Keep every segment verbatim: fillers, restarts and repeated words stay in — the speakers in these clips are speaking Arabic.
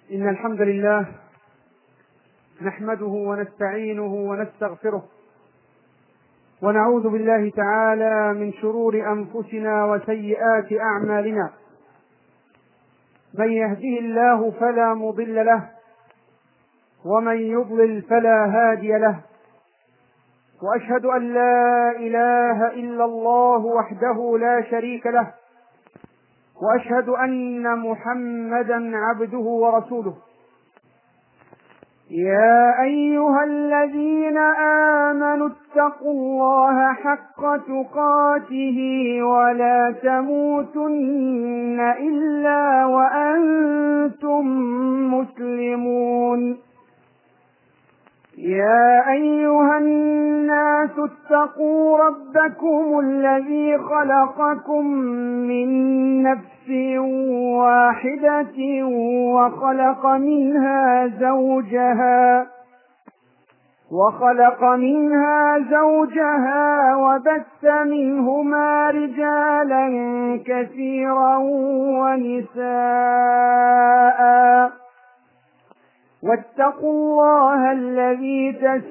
إن الحمد لله نحمده ونستعينه ونستغفره ونعوذ بالله تعالى من شرور أنفسنا وسيئات أعمالنا. من يهده الله فلا مضل له ومن يضلل فلا هادي له، وأشهد أن لا إله إلا الله وحده لا شريك له، وأشهد أن محمدا عبده ورسوله. يا أيها الذين آمنوا اتقوا الله حق تقاته ولا تموتن إلا وأنتم مسلمون. يا أيها الناس اتقوا ربكم الذي خلقكم من نفس واحدة وخلق منها زوجها وخلق منها زوجها وبث منهما رجالا كثيرا ونساء، واتقوا الله الذي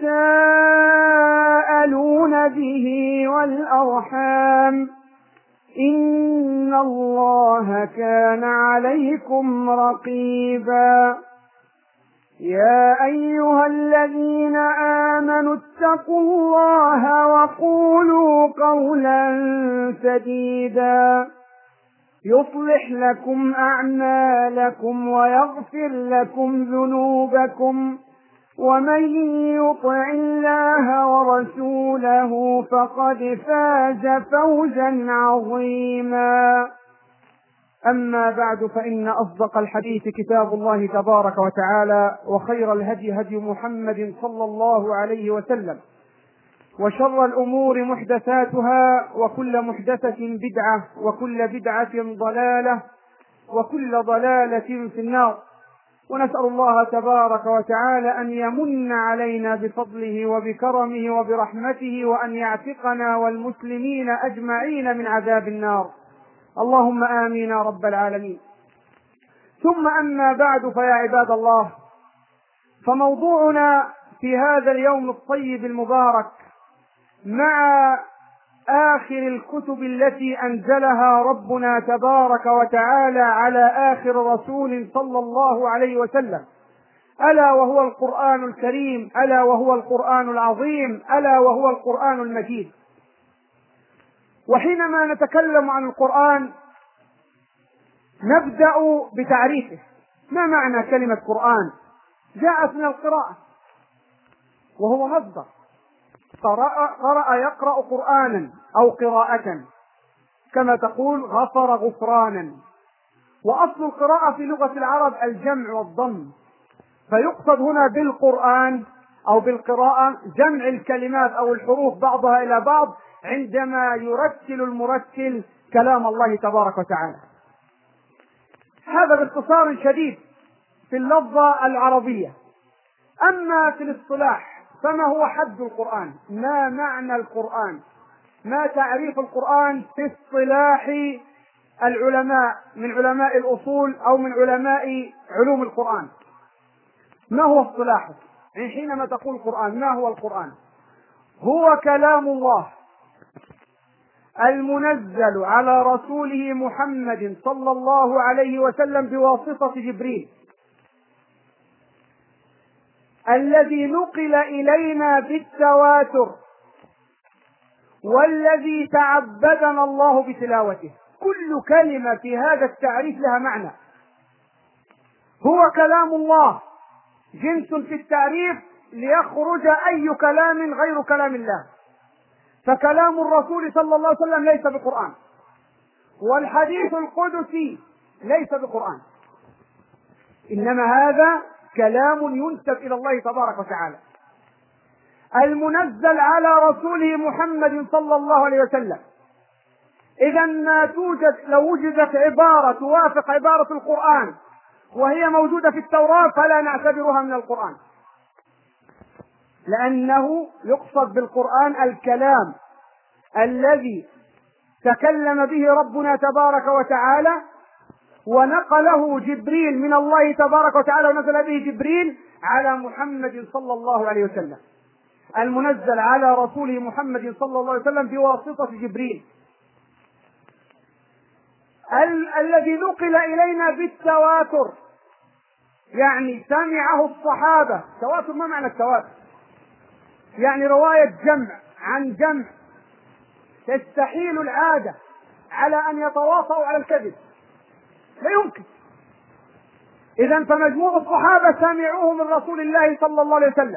تساءلون به والأرحام، إن الله كان عليكم رقيبا. يا أيها الذين آمنوا اتقوا الله وقولوا قولا سديدا يصلح لكم أعمالكم ويغفر لكم ذنوبكم، ومن يطع الله ورسوله فقد فاز فوزا عظيما. أما بعد، فإن أصدق الحديث كتاب الله تبارك وتعالى، وخير الهدي هدي محمد صلى الله عليه وسلم، وشر الأمور محدثاتها، وكل محدثة بدعة، وكل بدعة ضلالة، وكل ضلالة في النار. ونسأل الله تبارك وتعالى أن يمن علينا بفضله وبكرمه وبرحمته، وأن يعتقنا والمسلمين أجمعين من عذاب النار، اللهم آمين يا رب العالمين. ثم أما بعد، فيا عباد الله، فموضوعنا في هذا اليوم الطيب المبارك مع آخر الكتب التي أنزلها ربنا تبارك وتعالى على آخر رسول صلى الله عليه وسلم، ألا وهو القرآن الكريم، ألا وهو القرآن العظيم، ألا وهو القرآن المجيد. وحينما نتكلم عن القرآن نبدأ بتعريفه. ما معنى كلمة قرآن؟ جاءت من القراءة، وهو مصدر قرأ, قرأ يقرأ قرآنا أو قراءة، كما تقول غفر غفرانا. وأصل القراءة في لغة العرب الجمع والضم، فيقصد هنا بالقرآن أو بالقراءة جمع الكلمات أو الحروف بعضها إلى بعض عندما يرتل المرتل كلام الله تبارك وتعالى. هذا باختصار شديد في اللفظة العربية. أما في الاصطلاح فما هو حد القرآن؟ ما معنى القرآن؟ ما تعريف القرآن في اصطلاح العلماء من علماء الأصول أو من علماء علوم القرآن؟ ما هو اصطلاحه؟ حينما تقول القرآن، ما هو القرآن؟ هو كلام الله المنزل على رسوله محمد صلى الله عليه وسلم بواسطة جبريل، الذي نقل إلينا بالتواتر، والذي تعبدنا الله بتلاوته. كل كلمة في هذا التعريف لها معنى. هو كلام الله جنس في التعريف ليخرج أي كلام غير كلام الله، فكلام الرسول صلى الله عليه وسلم ليس بقرآن، والحديث القدسي ليس بقرآن، إنما هذا كلام ينسب إلى الله تبارك وتعالى المنزل على رسوله محمد صلى الله عليه وسلم. إذا ما توجد، لو وجدت عبارة توافق عبارة القرآن وهي موجودة في التوراة فلا نعتبرها من القرآن، لأنه يقصد بالقرآن الكلام الذي تكلم به ربنا تبارك وتعالى ونقله جبريل من الله تبارك وتعالى، ونزل به جبريل على محمد صلى الله عليه وسلم، المنزل على رسوله محمد صلى الله عليه وسلم بواسطة جبريل، ال- الذي نقل إلينا بالتواتر، يعني سمعه الصحابة. تواتر، ما معنى التواتر؟ يعني رواية جمع عن جمع، تستحيل العادة على أن يتواطؤوا على الكذب، لا يمكن. إذن فمجموع الصحابة سمعوه من رسول الله صلى الله عليه وسلم،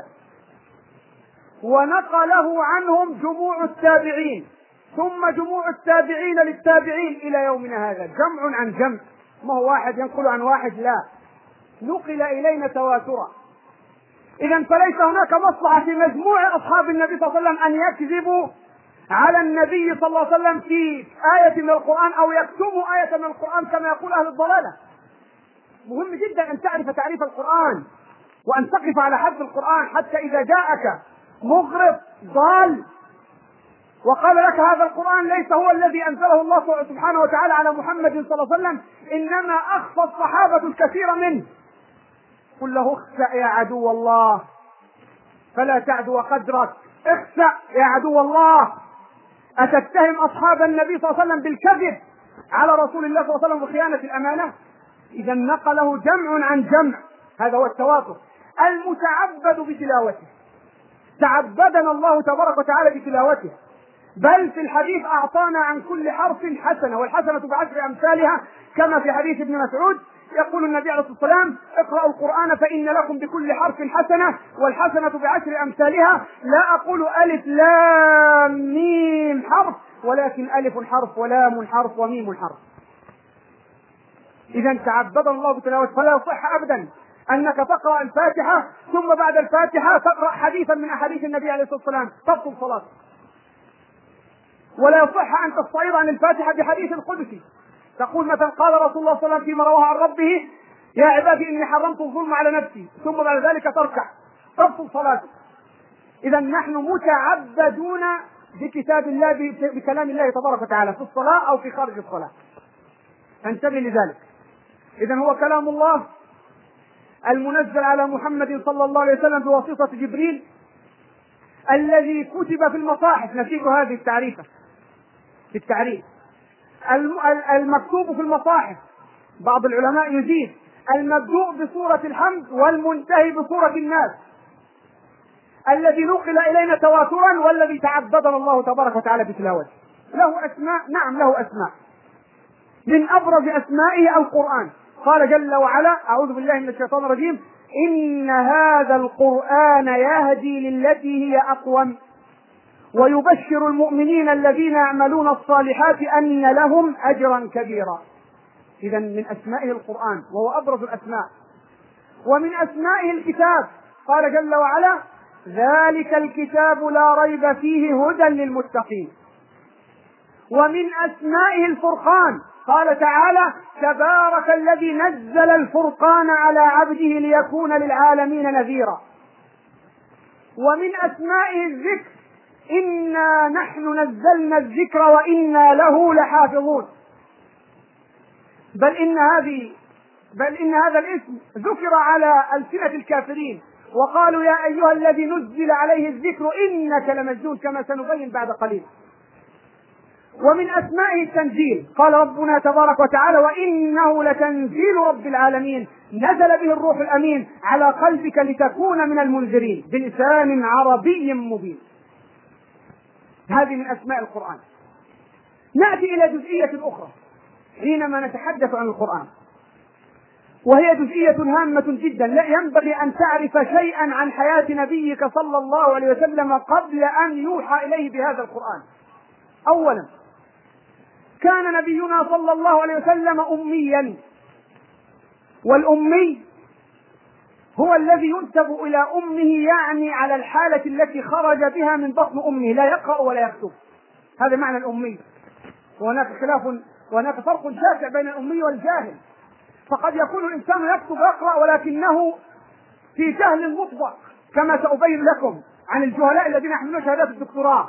ونقله عنهم جموع التابعين، ثم جموع التابعين للتابعين إلى يومنا هذا، جمع عن جمع، ما هو واحد ينقل عن واحد، لا، نقل إلينا تواترا. إذن فليس هناك مصلحة في مجموع أصحاب النبي صلى الله عليه وسلم أن يكذبوا على النبي صلى الله عليه وسلم في آية من القرآن أو يكتموا آية من القرآن كما يقول أهل الضلالة. مهم جدا أن تعرف تعريف القرآن، وأن تقف على حد القرآن، حتى إذا جاءك مغرض ضال وقال لك هذا القرآن ليس هو الذي أنزله الله سبحانه وتعالى على محمد صلى الله عليه وسلم، إنما أخفى الصحابة الكثير منه، قل له اخسأ يا عدو الله فلا تعدو قدرك، اخسأ يا عدو الله. أتتهم أصحاب النبي صلى الله عليه وسلم بالكذب على رسول الله صلى الله عليه وسلم وخيانة الأمانة؟ إذا نقله جمع عن جمع، هذا هو التواتر المتعبد بتلاوته. تعبدنا الله تبارك وتعالى بتلاوته، بل في الحديث أعطانا عن كل حرف حسنة، والحسنة بعشر أمثالها، كما في حديث ابن مسعود يقول النبي عليه الصلاة والسلام: اقرأوا القرآن فإن لكم بكل حرف حسنة والحسنة بعشر أمثالها. لا أقول ألف لام ميم حرف، ولكن ألف حرف ولام حرف وميم حرف. إذا تعبدنا الله بتلاوته، فلا يصح أبدا أنك تقرأ الفاتحة ثم بعد الفاتحة تقرأ حديثا من أحاديث النبي عليه الصلاة والسلام، تبطل صلاتك. ولا يصح أن تستعيض عن الفاتحة بحديث القدسي، تقول مثلا قال رسول الله صلى الله عليه وسلم فيما رواه عن ربه: يا عبادي إني حرمت الظلم على نفسي، ثم بعد ذلك تركع، تبطل صلاتك. إذا نحن متعبدون بكتاب الله، بكلام الله تبارك وتعالى، في الصلاة أو في خارج الصلاة، انتبه لذلك. إذا هو كلام الله المنزل على محمد صلى الله عليه وسلم بواسطة جبريل، الذي كتب في المصاحف. نسيت هذه التعريفة في التعريف. المكتوب في المصاحف، بعض العلماء يزيد: المبدوء بسورة الحمد والمنتهي بسورة الناس، الذي نقل إلينا تواترا، والذي تعبدنا الله تبارك وتعالى بتلاوته. له أسماء، نعم له أسماء، من أبرز أسمائه القرآن. قال جل وعلا: أعوذ بالله من الشيطان الرجيم: إن هذا القرآن يهدي للتي هي أقوم ويبشر المؤمنين الذين يعملون الصالحات أن لهم أجرا كبيرا. إذا من أسمائه القرآن، وهو أبرز الأسماء. ومن أسمائه الكتاب، قال جل وعلا: ذلك الكتاب لا ريب فيه هدى للمتقين. ومن أسمائه الفرقان، قال تعالى: تبارك الذي نزل الفرقان على عبده ليكون للعالمين نذيرا. ومن أسمائه الذكر: إنا نحن نزلنا الذكر وإنا له لحافظون. بل إن هذه بل إن هذا الاسم ذكر على ألسنة الكافرين، وقالوا: يا أيها الذي نزل عليه الذكر إنك لمجنون، كما سنبين بعد قليل. ومن أسمائه التنزيل، قال ربنا تبارك وتعالى: وإنه لتنزيل رب العالمين نزل به الروح الأمين على قلبك لتكون من المنذرين بلسان عربي مبين. هذه من أسماء القرآن. نأتي إلى جزئية أخرى حينما نتحدث عن القرآن، وهي جزئية هامة جدا. لا ينبغي أن تعرف شيئا عن حياة نبيك صلى الله عليه وسلم قبل أن يوحى إليه بهذا القرآن. أولا، كان نبينا صلى الله عليه وسلم أميا، والأمي هو الذي ينسب إلى أمه، يعني على الحالة التي خرج بها من بطن أمه، لا يقرأ ولا يكتب. هذا معنى الأمي. وهناك خلاف وهناك فرق شاسع بين الأمي والجاهل، فقد يكون الإنسان يكتب ويقرأ ولكنه في جهل مطبق، كما سأبين لكم عن الجهلاء الذين يحملون شهادات الدكتوراه.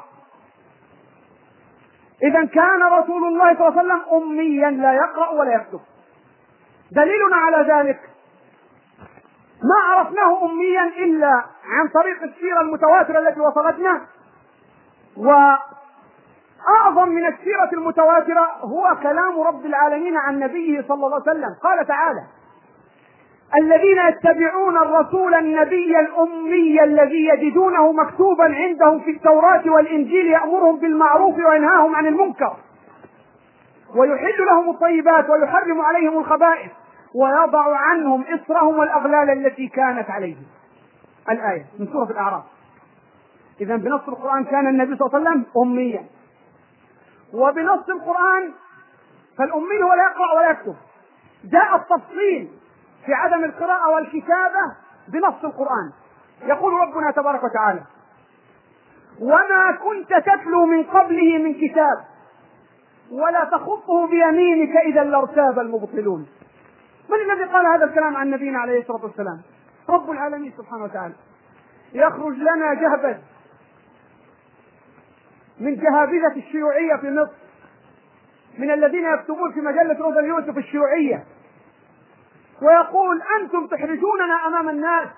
إذا كان رسول الله صلى الله عليه وسلم أميا لا يقرأ ولا يكتب. دليلنا على ذلك ما عرفناه أميا إلا عن طريق السيرة المتواترة التي وصلتنا، وأعظم من السيرة المتواترة هو كلام رب العالمين عن نبيه صلى الله عليه وسلم. قال تعالى: الذين يتبعون الرسول النبي الأمي الذي يجدونه مكتوبا عندهم في التوراة والإنجيل يأمرهم بالمعروف وينهاهم عن المنكر ويحل لهم الطيبات ويحرم عليهم الخبائث ويضع عنهم إصرهم والأغلال التي كانت عليهم. الآية من سورة الأعراف. إذا بنص القرآن كان النبي صلى الله عليه وسلم أميا، وبنص القرآن فالأمي هو لا يقرأ ولا يكتب. جاء التفصيل في عدم القراءة والكتابة بنص القرآن. يقول ربنا تبارك وتعالى: وما كنت تتلو من قبله من كتاب ولا تخطه بيمينك إذا لارتاب المبطلون. من الذي قال هذا الكلام عن نبينا عليه الصلاة والسلام؟ رب العالمين سبحانه وتعالى. يخرج لنا جهبذ من جهابذة الشيوعية في مصر، من الذين يكتبون في مجلة روزا اليوسف الشيوعية، ويقول: أنتم تحرجوننا أمام الناس.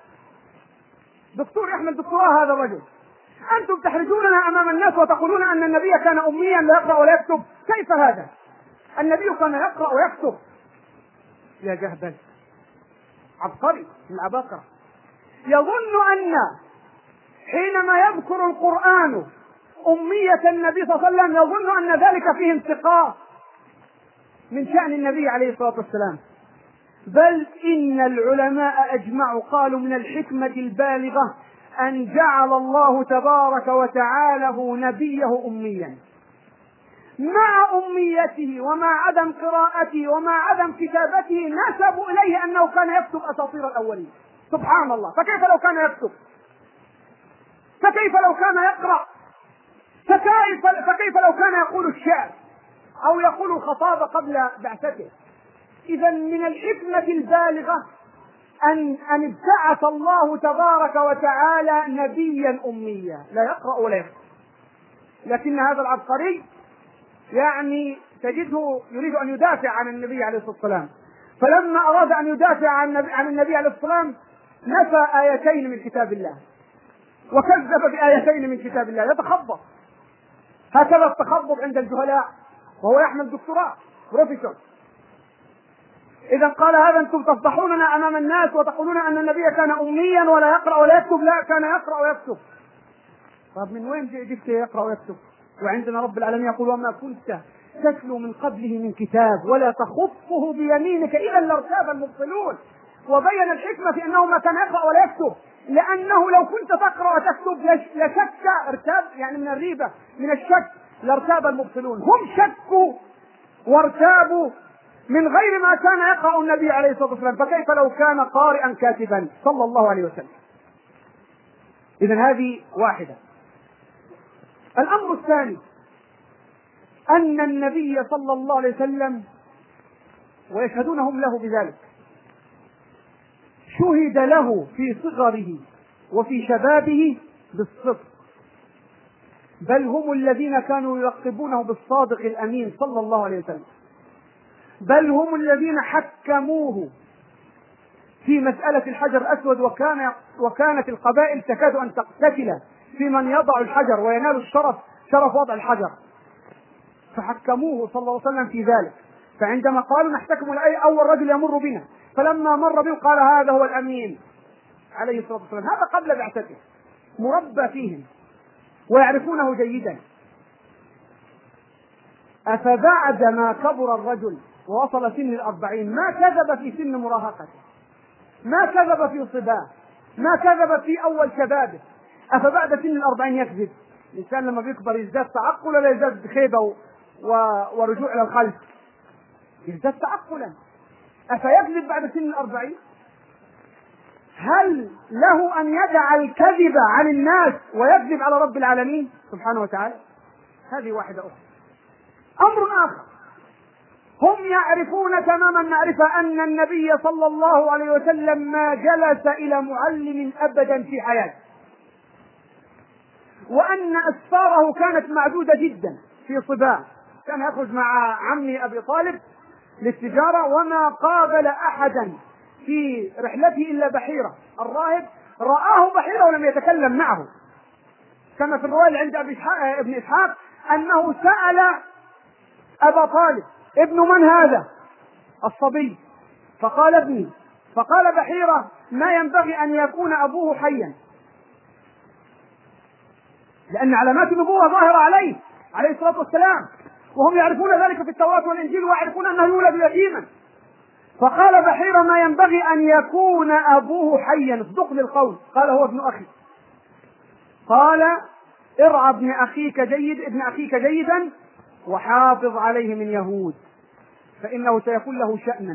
دكتور يحمل دكتوراه هذا الرجل. أنتم تحرجوننا أمام الناس وتقولون أن النبي كان أميا لا يقرأ ولا يكتب. كيف هذا؟ النبي كان يقرأ ويكتب. يا جهبل عبقري من العباقرة. يظن أن حينما يذكر القرآن أمية النبي صلى الله عليه وسلم يظن أن ذلك فيه انتقاص من شأن النبي عليه الصلاة والسلام، بل إن العلماء أجمعوا قالوا من الحكمة البالغة أن جعل الله تبارك وتعالى نبيه أميا، مع أميته ومع عدم قراءته ومع عدم كتابته نسبوا إليه أنه كان يكتب أساطير الأولين. سبحان الله. فكيف لو كان يكتب؟ فكيف لو كان يقرأ؟ فكيف, فكيف لو كان يقول الشعر أو يقول الخطابة قبل بعثته؟ إذا من الحكمة البالغة أن أن ابتعث الله تبارك وتعالى نبيا أميا لا يقرأ ولا يكتب. لكن هذا العبقري يعني تجده يريد أن يدافع عن النبي عليه الصلاة والسلام، فلما أراد أن يدافع عن النبي, عن النبي عليه الصلاة والسلام نفى آيتين من كتاب الله وكذب بآيتين من كتاب الله. يتخبط هكذا التخبط عند الجهلاء وهو يحمل دكتوراه بروفيسور. إذا قال هذا أنتم تفضحوننا أمام الناس وتقولون أن النبي كان أميا ولا يقرأ ولا يكتب. لا، كان يقرأ ويكتب. طب من وين جبت يقرأ ويكتب؟ وعندنا رب العالمين يقول: وما كنت تتلو من قبله من كتاب ولا تخطه بيمينك إذا لارتاب المبطلون. وبين الحكمة في أنه ما كان يقرأ ولا يكتب، لأنه لو كنت تقرأ وتكتب لشك ارتاب، يعني من الريبة من الشك لارتاب المبطلون. هم شكوا وارتابوا من غير ما كان يقرأ النبي عليه الصلاة والسلام، فكيف لو كان قارئا كاتبا صلى الله عليه وسلم؟ إذن هذه واحدة. الأمر الثاني أن النبي صلى الله عليه وسلم، ويشهدون هم له بذلك، شهد له في صغره وفي شبابه بالصدق، بل هم الذين كانوا يلقبونه بالصادق الأمين صلى الله عليه وسلم، بل هم الذين حكموه في مسألة الحجر الأسود، وكان وكانت القبائل تكاد أن تقتتل في من يضع الحجر وينال الشرف شرف وضع الحجر، فحكموه صلى الله عليه وسلم في ذلك. فعندما قالوا نحتكم لأي أول رجل يمر بنا، فلما مر به قال: هذا هو الأمين عليه الصلاة والسلام. هذا قبل بعثته، مربى فيهم ويعرفونه جيدا. أفبعد ما كبر الرجل ووصل سن الأربعين ما كذب في سن مراهقته، ما كذب في صباه، ما كذب في أول شبابه. أفبعد سن الأربعين يكذب؟ الإنسان لما بيكبر يزداد تعقل ولا يزداد خيبة ورجوع إلى الخلف؟ يزداد تعقلا. أفيكذب بعد سن الأربعين؟ هل له أن يدع الكذب عن الناس ويكذب على رب العالمين سبحانه وتعالى؟ هذه واحدة أخرى. أمر آخر، هم يعرفون تماما معرفة أن النبي صلى الله عليه وسلم ما جلس إلى معلم أبدا في حياته، وأن أسفاره كانت معدودة جدا في صباه. كان يخرج مع عمي أبي طالب للتجارة، وما قابل أحدا في رحلته إلا بحيرة الراهب، رآه بحيرة ولم يتكلم معه، كما في الرواية عند ابن إسحاق أنه سأل أبا طالب: ابن من هذا؟ الصبي. فقال: ابني. فقال بحيرة: ما ينبغي أن يكون أبوه حيا، لأن علامات النبوة ظاهرة عليه عليه الصلاة والسلام، وهم يعرفون ذلك في التوراة والإنجيل ويعرفون أنه يولد يتيما. فقال بحيرة: ما ينبغي أن يكون أبوه حيا، اصدق للقول. قال: هو ابن أخي. قال: ارعى ابن أخيك جيد ابن أخيك جيدا وحافظ عليه من يهود، فإنه سيكون له شأنا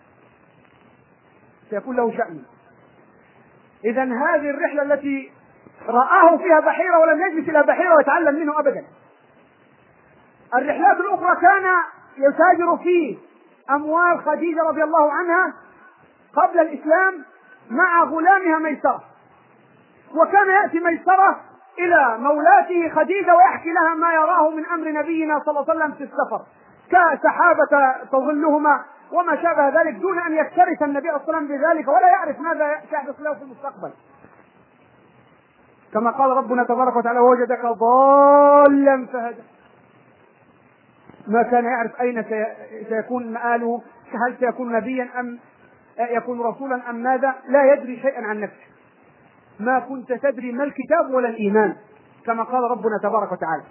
سيكون له شأنا. إذا هذه الرحلة التي رآه فيها بحيرة ولم يجلس إلى بحيرة ويتعلم منه أبدا. الرحلات الأخرى كان يتاجر في أموال خديجة رضي الله عنها قبل الإسلام مع غلامها ميسرة، وكان يأتي ميسرة إلى مولاته خديجة ويحكي لها ما يراه من أمر نبينا صلى الله عليه وسلم في السفر، كسحابة تظلهما وما شابه ذلك، دون أن يكترث النبي صلى الله عليه وسلم بذلك ولا يعرف ماذا سيحدث له في المستقبل. كما قال ربنا تبارك وتعالى: وجدك ضالا فهدى. ما كان يعرف أين سيكون مآله، هل سيكون نبيا أم يكون رسولا أم ماذا، لا يدري شيئا عن نفسه. ما كنت تدري ما الكتاب ولا الإيمان، كما قال ربنا تبارك وتعالى.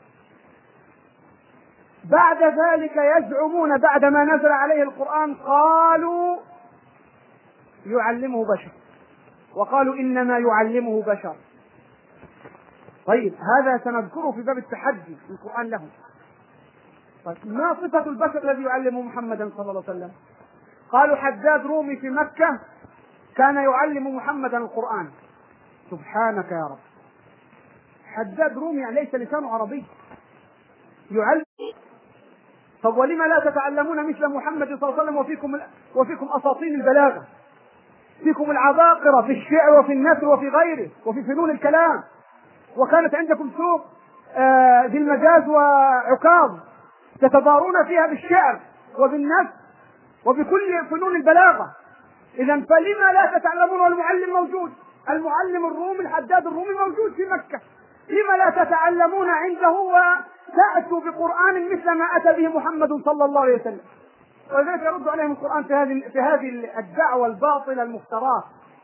بعد ذلك يزعمون بعد ما نزل عليه القرآن قالوا يعلمه بشر، وقالوا إنما يعلمه بشر. طيب هذا سنذكره في باب التحدي في القرآن له. طيب ما صفة البشر الذي يعلمه محمدا صلى الله عليه وسلم؟ قالوا حداد رومي في مكة كان يعلم محمدا القرآن. سبحانك يا رب، حداد رومي يعني ليس لسانه عربي يعلم. طب ولما لا تتعلمون مثل محمد صلى الله عليه وسلم وفيكم وفيكم أساطين البلاغة، فيكم العباقرة في الشعر وفي النثر وفي غيره وفي فنون الكلام، وكانت عندكم سوق آه ذي المجاز وعكاظ تتبارون فيها بالشعر وبالنثر وبكل فنون البلاغة. إذا فلما لا تتعلمون والمعلم موجود، المعلم الرومي الحداد الرومي موجود في مكة، لما لا تتعلمون عنده وتأتوا بقرآن مثل ما أتى به محمد صلى الله عليه وسلم؟ ولذلك يرد عليهم القرآن في هذه في هذه الدعوة الباطلة المفتراة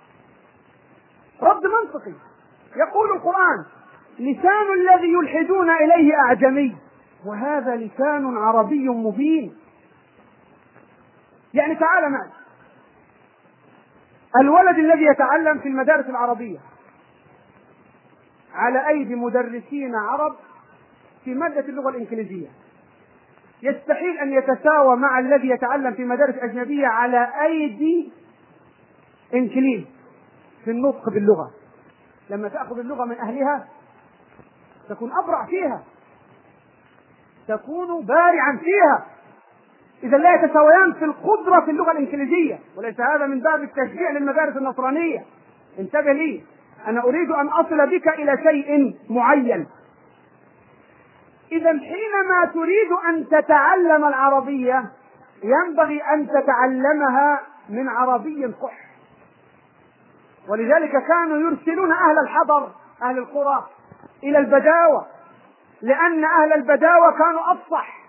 رد منطقي. يقول القرآن: لسان الذي يلحدون إليه أعجمي وهذا لسان عربي مبين. يعني تعال معي، الولد الذي يتعلم في المدارس العربية على أيدي مدرسين عرب في مادة اللغة الإنجليزية يستحيل أن يتساوى مع الذي يتعلم في مدارس أجنبية على أيدي إنجليز في النطق باللغة. لما تأخذ اللغة من أهلها تكون أبرع فيها، تكون بارعا فيها. إذا لا يتساويان في القدرة في اللغة الإنجليزية، وليس هذا من باب التشجيع للمدارس النصرانية. انتبه لي، أنا أريد أن أصل بك إلى شيء معين. إذا حينما تريد أن تتعلم العربية ينبغي أن تتعلمها من عربي صح. ولذلك كانوا يرسلون أهل الحضر أهل القرى إلى البداوة، لأن أهل البداوة كانوا أفصح.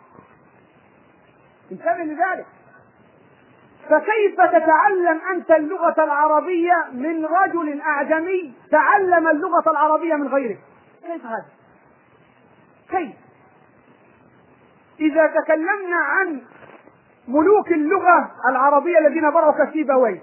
انتبه لذلك. فكيف تتعلم أنت اللغة العربية من رجل أعجمي تعلم اللغة العربية من غيره؟ كيف هذا؟ كيف؟ إذا تكلمنا عن ملوك اللغة العربية الذين برعوا كسيبويه،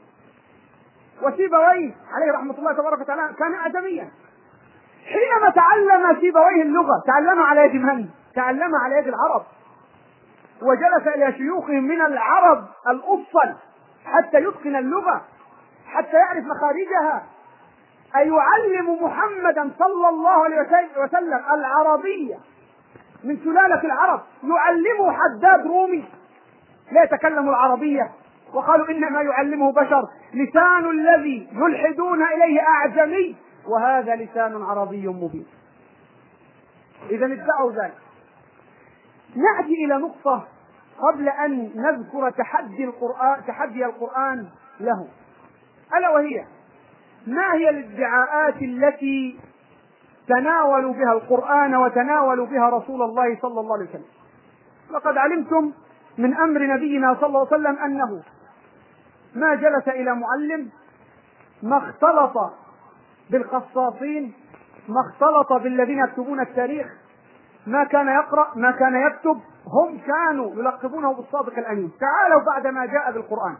وسيبويه عليه رحمة الله تبارك وتعالى كان أعجميا. حينما تعلم سيبويه اللغة تعلم على يد من؟ تعلم على يد العرب، وجلس إلى شيوخهم من العرب الأصل حتى يتقن اللغة، حتى يعرف مخارجها. أيعلم محمدا صلى الله عليه وسلم العربية من سلالة العرب، يعلمه حداد رومي لا يتكلم العربية، وقالوا إنما يعلمه بشر، لسان الذي يلحدون إليه أعجمي وهذا لسان عربي مبين. إذا ادعوا ذلك. نأتي إلى نقطة قبل أن نذكر تحدي القرآن تحدي القرآن له، ألا وهي: ما هي الادعاءات التي تناولوا بها القرآن وتناولوا بها رسول الله صلى الله عليه وسلم؟ لقد علمتم من أمر نبينا صلى الله عليه وسلم أنه ما جلس إلى معلم، ما اختلط بالقصاصين، ما اختلط بالذين يكتبون التاريخ، ما كان يقرأ، ما كان يكتب، هم كانوا يلقبونه بالصادق الأمين. تعالوا بعد ما جاء بالقرآن.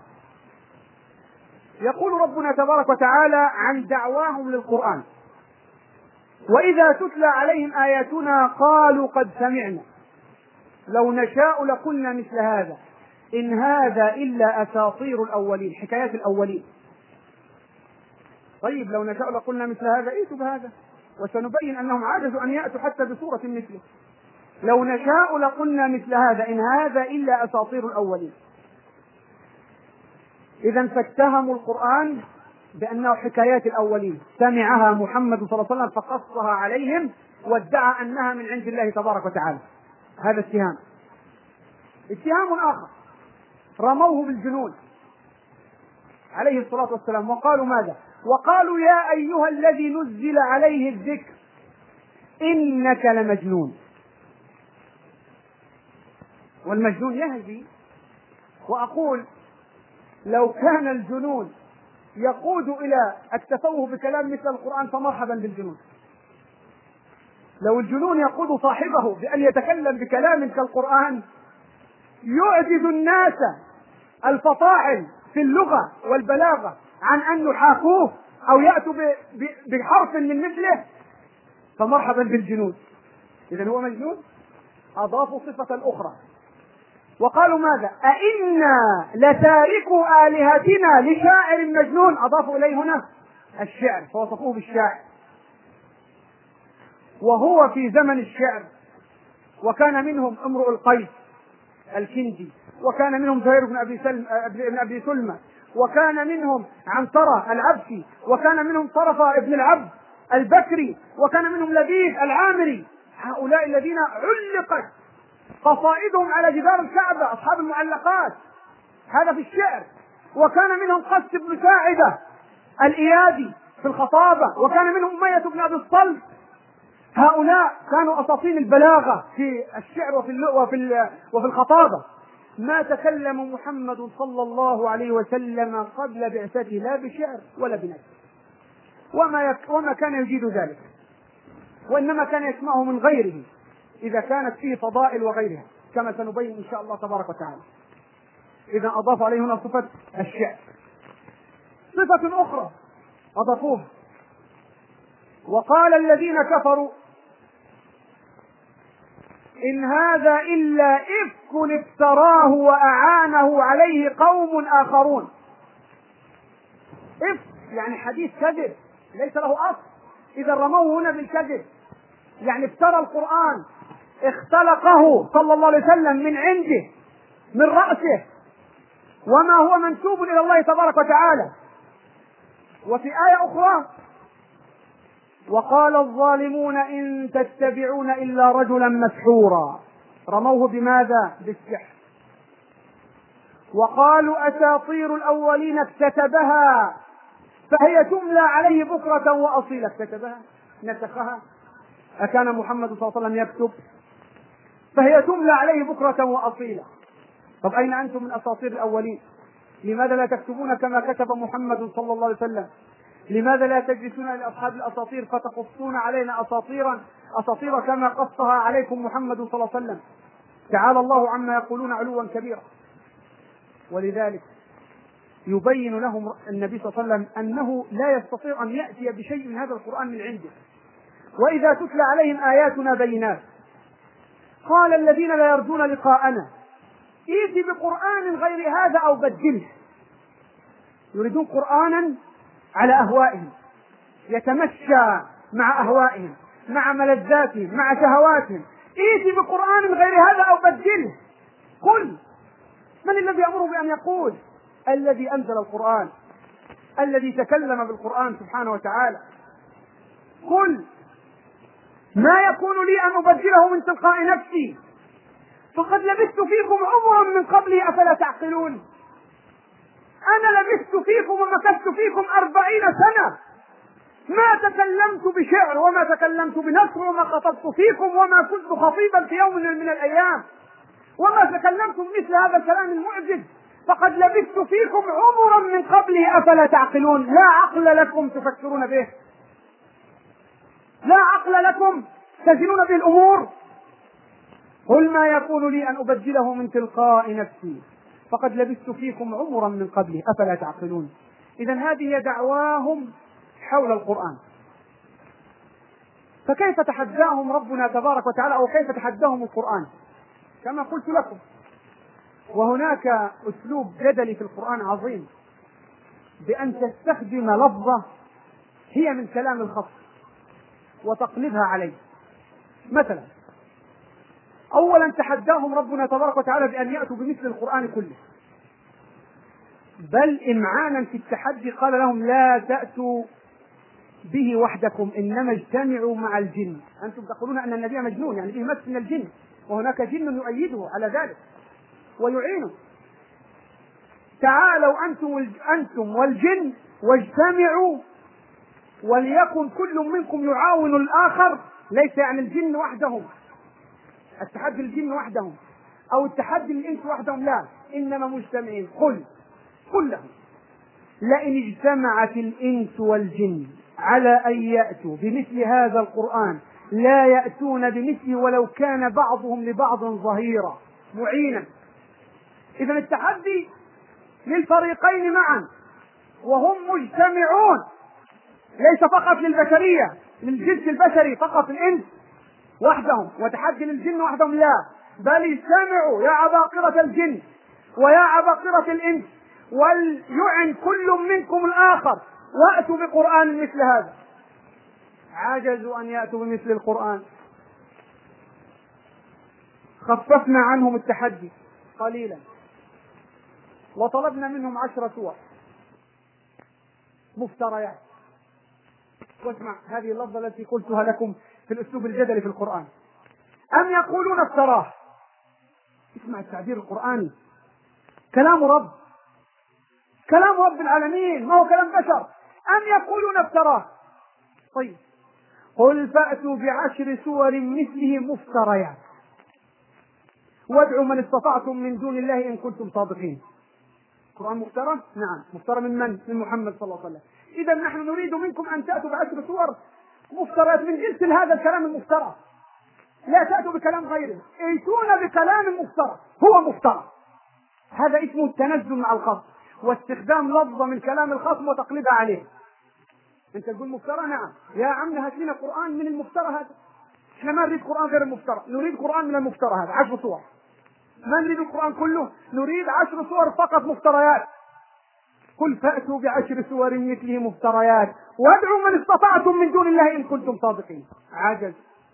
يقول ربنا تبارك وتعالى عن دعواهم للقرآن: وإذا تتلى عليهم آياتنا قالوا قد سمعنا لو نشاء لقلنا مثل هذا إن هذا إلا أساطير الأولين. حكايات الأولين. طيب لو نشاء لقلنا مثل هذا، ائتوا بهذا وسنبين أنهم عجزوا أن يأتوا حتى بسورة مثله. لو نشاء لقلنا مثل هذا إن هذا إلا أساطير الأولين. إذا فاتهموا القرآن بأنه حكايات الأولين، سمعها محمد صلى الله عليه وسلم فقصها عليهم وادعى أنها من عند الله تبارك وتعالى. هذا اتهام. اتهام آخر: رموه بالجنون عليه الصلاة والسلام، وقالوا ماذا؟ وقالوا يا أيها الذي نزل عليه الذكر إنك لمجنون. والمجنون يهدي. وأقول لو كان الجنون يقود إلى التفوه بكلام مثل القرآن فمرحبا بالجنون. لو الجنون يقود صاحبه بأن يتكلم بكلام كالقرآن يعجز الناس الفطاحل في اللغة والبلاغة عن أن يحاكوه أو يأتوا بحرف من مثله، فمرحبا بالجنون. إذن هو مجنون. أضافوا صفة أخرى وقالوا ماذا؟ أئنا لتاركوا آلهتنا لشاعر مجنون. أضافوا إليه هنا الشعر فوصفوه بالشاعر، وهو في زمن الشعر. وكان منهم امرؤ القيس الكندي، وكان منهم زهير بن أبي سلم بن أبي سلمى، وكان منهم عنترة العبسي، وكان منهم طرفة ابن العبد البكري، وكان منهم لبيد العامري. هؤلاء الذين علقت قصائدهم على جدار الكعبة، أصحاب المعلقات، هذا في الشعر. وكان منهم قس بن ساعدة الإيادي في الخطابة، وكان منهم أمية بن أبي الصلت. هؤلاء كانوا أساطين البلاغة في الشعر وفي وفي وفي الخطابة. ما تكلم محمد صلى الله عليه وسلم قبل بعثته لا بشعر ولا بنثر، وما يك وما كان يجيد ذلك، وإنما كان يسمعه من غيره إذا كانت فيه فضائل وغيرها، كما سنبين إن شاء الله تبارك وتعالى. إذا أضاف عليه هنا صفة الشعر. صفة أخرى أضافوها: وقال الذين كفروا إن هذا إلا إفك افتراه وأعانه عليه قوم آخرون. إفك يعني حديث كذب ليس له أصل. إذا رموه هنا بالكذب يعني افترى القرآن، اختلقه صلى الله عليه وسلم من عنده من رأسه، وما هو منسوب إلى الله تبارك وتعالى. وفي آية أخرى: وقال الظالمون إن تتبعون إلا رجلا مسحورا. رموه بماذا؟ بالسحر. وقالوا أساطير الأولين اكتتبها فهي تملى عليه بكرة وأصيلا. اكتتبها نسخها. أكان محمد صلى الله عليه وسلم يكتب؟ فهي تملى عليه بكرة وأصيلا. طب أين أنتم من أساطير الأولين؟ لماذا لا تكتبون كما كتب محمد صلى الله عليه وسلم؟ لماذا لا تجلسون لأصحاب الأساطير فتقصون علينا أساطيرا أساطير كما قصها عليكم محمد صلى الله عليه وسلم؟ تعالى الله عما يقولون علوا كبيرا. ولذلك يبين لهم النبي صلى الله عليه وسلم أنه لا يستطيع أن يأتي بشيء من هذا القرآن من عنده. وإذا تتلى عليهم آياتنا بينات قال الذين لا يرجون لقاءنا ائت بقرآن غير هذا أو بدله. يريدون قرآنا على أهوائهم، يتمشى مع أهوائهم، مع ملذاتهم، مع شهواتهم. ائت بقرآن غير هذا أو بدله. قل من الذي يأمره بأن يقول؟ الذي أنزل القرآن، الذي تكلم بالقرآن سبحانه وتعالى. قل ما يكون لي أن أبدله من تلقاء نفسي فقد لبثت فيكم عمرا من قبله أفلا تعقلون. أنا لبثت فيكم ومكثت فيكم أربعين سنة، ما تكلمت بشعر وما تكلمت بنثر وما خطبت فيكم وما كنت خطيبا في يوم من الأيام وما تكلمت مثل هذا الكلام المعجز. فقد لبثت فيكم عمرا من قبله أفلا تعقلون. لا عقل لكم تفكرون به، لا عقل لكم تزنون به الأمور. قل ما يكون لي أن أبدله من تلقاء نفسي فقد لبثت فيكم عمرا من قبله أفلا تعقلون. إذن هذه هي دعواهم حول القرآن. فكيف تحداهم ربنا تبارك وتعالى، أو كيف تحداهم القرآن؟ كما قلت لكم، وهناك أسلوب جدلي في القرآن عظيم، بأن تستخدم لفظة هي من كلام الخصم وتقلبها عليه. مثلا أولا تحداهم ربنا تبارك وتعالى بأن يأتوا بمثل القرآن كله، بل إمعانا في التحدي قال لهم لا تأتوا به وحدكم إنما اجتمعوا مع الجن. أنتم تقولون أن النبي مجنون، يعني به مس من الجن، وهناك جن يؤيده على ذلك ويعينه. تعالوا أنتم أنتم والجن واجتمعوا وليكن كل منكم يعاون الآخر. ليس يعني الجن وحدهم، التحدي الجن وحدهم أو التحدي الإنس وحدهم، لا، إنما مجتمعين. قل قل لهم لئن اجتمعت الإنس والجن على أن يأتوا بمثل هذا القرآن لا يأتون بمثله ولو كان بعضهم لبعض ظهيرا معينا. إذن التحدي للفريقين معا وهم مجتمعون، ليس فقط للبشرية للجنس البشري فقط الإنس وحدهم، وتحدي للجن وحدهم، لا، بل اجتمعوا يا عباقرة الجن ويا عباقرة الإنس وليعن كل منكم الآخر وأتوا بقرآن مثل هذا. عجزوا أن يأتوا بمثل القرآن. خففنا عنهم التحدي قليلا وطلبنا منهم عشر سور مفتريات. واسمع هذه اللفظة التي قلتها لكم في الأسلوب الجدلي في القرآن: أم يقولون افتراه. اسمع التعبير القرآني، كلام رب، كلام رب العالمين، ما هو كلام بشر. أم يقولون افتراه. طيب قل فأتوا بعشر سور مثله مفتريات وادعوا من استطعتم من دون الله إن كنتم صادقين. القرآن مفترى؟ نعم. مفترى من من؟ من محمد صلى الله عليه وسلم. إذا نحن نريد منكم أن تأتوا بعشر سور مفتريات من جنس هذا الكلام المفترى، لا تأتوا بكلام غيره، ائتون بكلام مفترى هو مفترى. هذا اسمه التنزل مع الخصم واستخدام لفظة من كلام الخصم وتقليدها عليه. انت تقول مفترى، نعم يا عم هات لنا قرآن من المفترى هذا. احنا ما نريد قرآن غير المفترى، نريد قرآن من المفترى هذا عشر صور. ما نريد القرآن كله، نريد عشر صور فقط مفتريات. قل فأتوا بعشر سور مثله مفتريات وادعوا من استطعتم من دون الله إن كنتم صادقين. عجز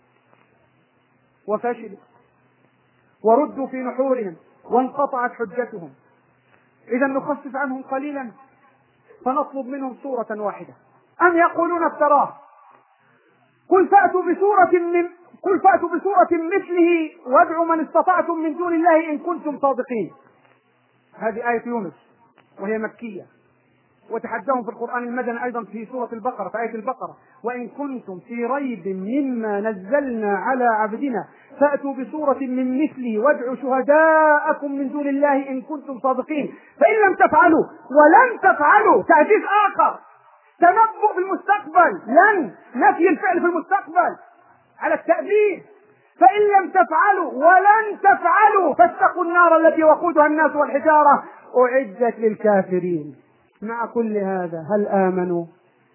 وفشل وردوا في نحورهم وانقطعت حجتهم. إذا نخفف عنهم قليلا فنطلب منهم سورة واحدة. أم يقولون افتراه. قل فأتوا بسورة من قل فأتوا بسورة مثله وادعوا من استطعتم من دون الله إن كنتم صادقين. هذه آية يونس وهي مكية، وتحداهم في القرآن المدني أيضا في سورة البقرة، في آية البقرة: وإن كنتم في ريب مما نزلنا على عبدنا فأتوا بسورة من مثله وادعوا شهداءكم من دون الله إن كنتم صادقين. فإن لم تفعلوا ولن تفعلوا، تهديد آخر، تنبؤ بالمستقبل، لن، نفي الفعل في المستقبل على التأبيد. فإن لم تفعلوا ولن تفعلوا فاتقوا النار التي وقودها الناس والحجارة أعدت للكافرين. مع كل هذا هل آمنوا؟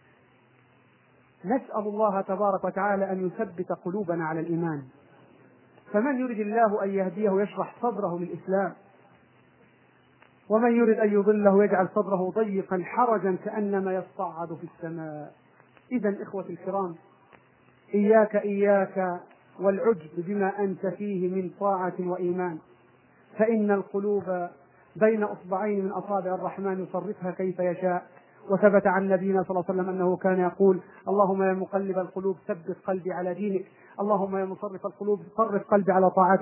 نسأل الله تبارك وتعالى أن يثبت قلوبنا على الإيمان. فمن يريد الله أن يهديه يشرح صدره للإسلام، ومن يريد أن يضله يجعل صدره ضيقا حرجا كأنما يصعد في السماء. إذن إخوتي الكرام، إياك إياك والعجب بما أنت فيه من طاعة وإيمان، فإن القلوب بين أصبعين من أصابع الرحمن يصرفها كيف يشاء. وثبت عن نبينا صلى الله عليه وسلم أنه كان يقول: اللهم يا مقلب القلوب ثبت قلبي على دينك، اللهم يا مصرف القلوب صرف قلبي على طاعتك،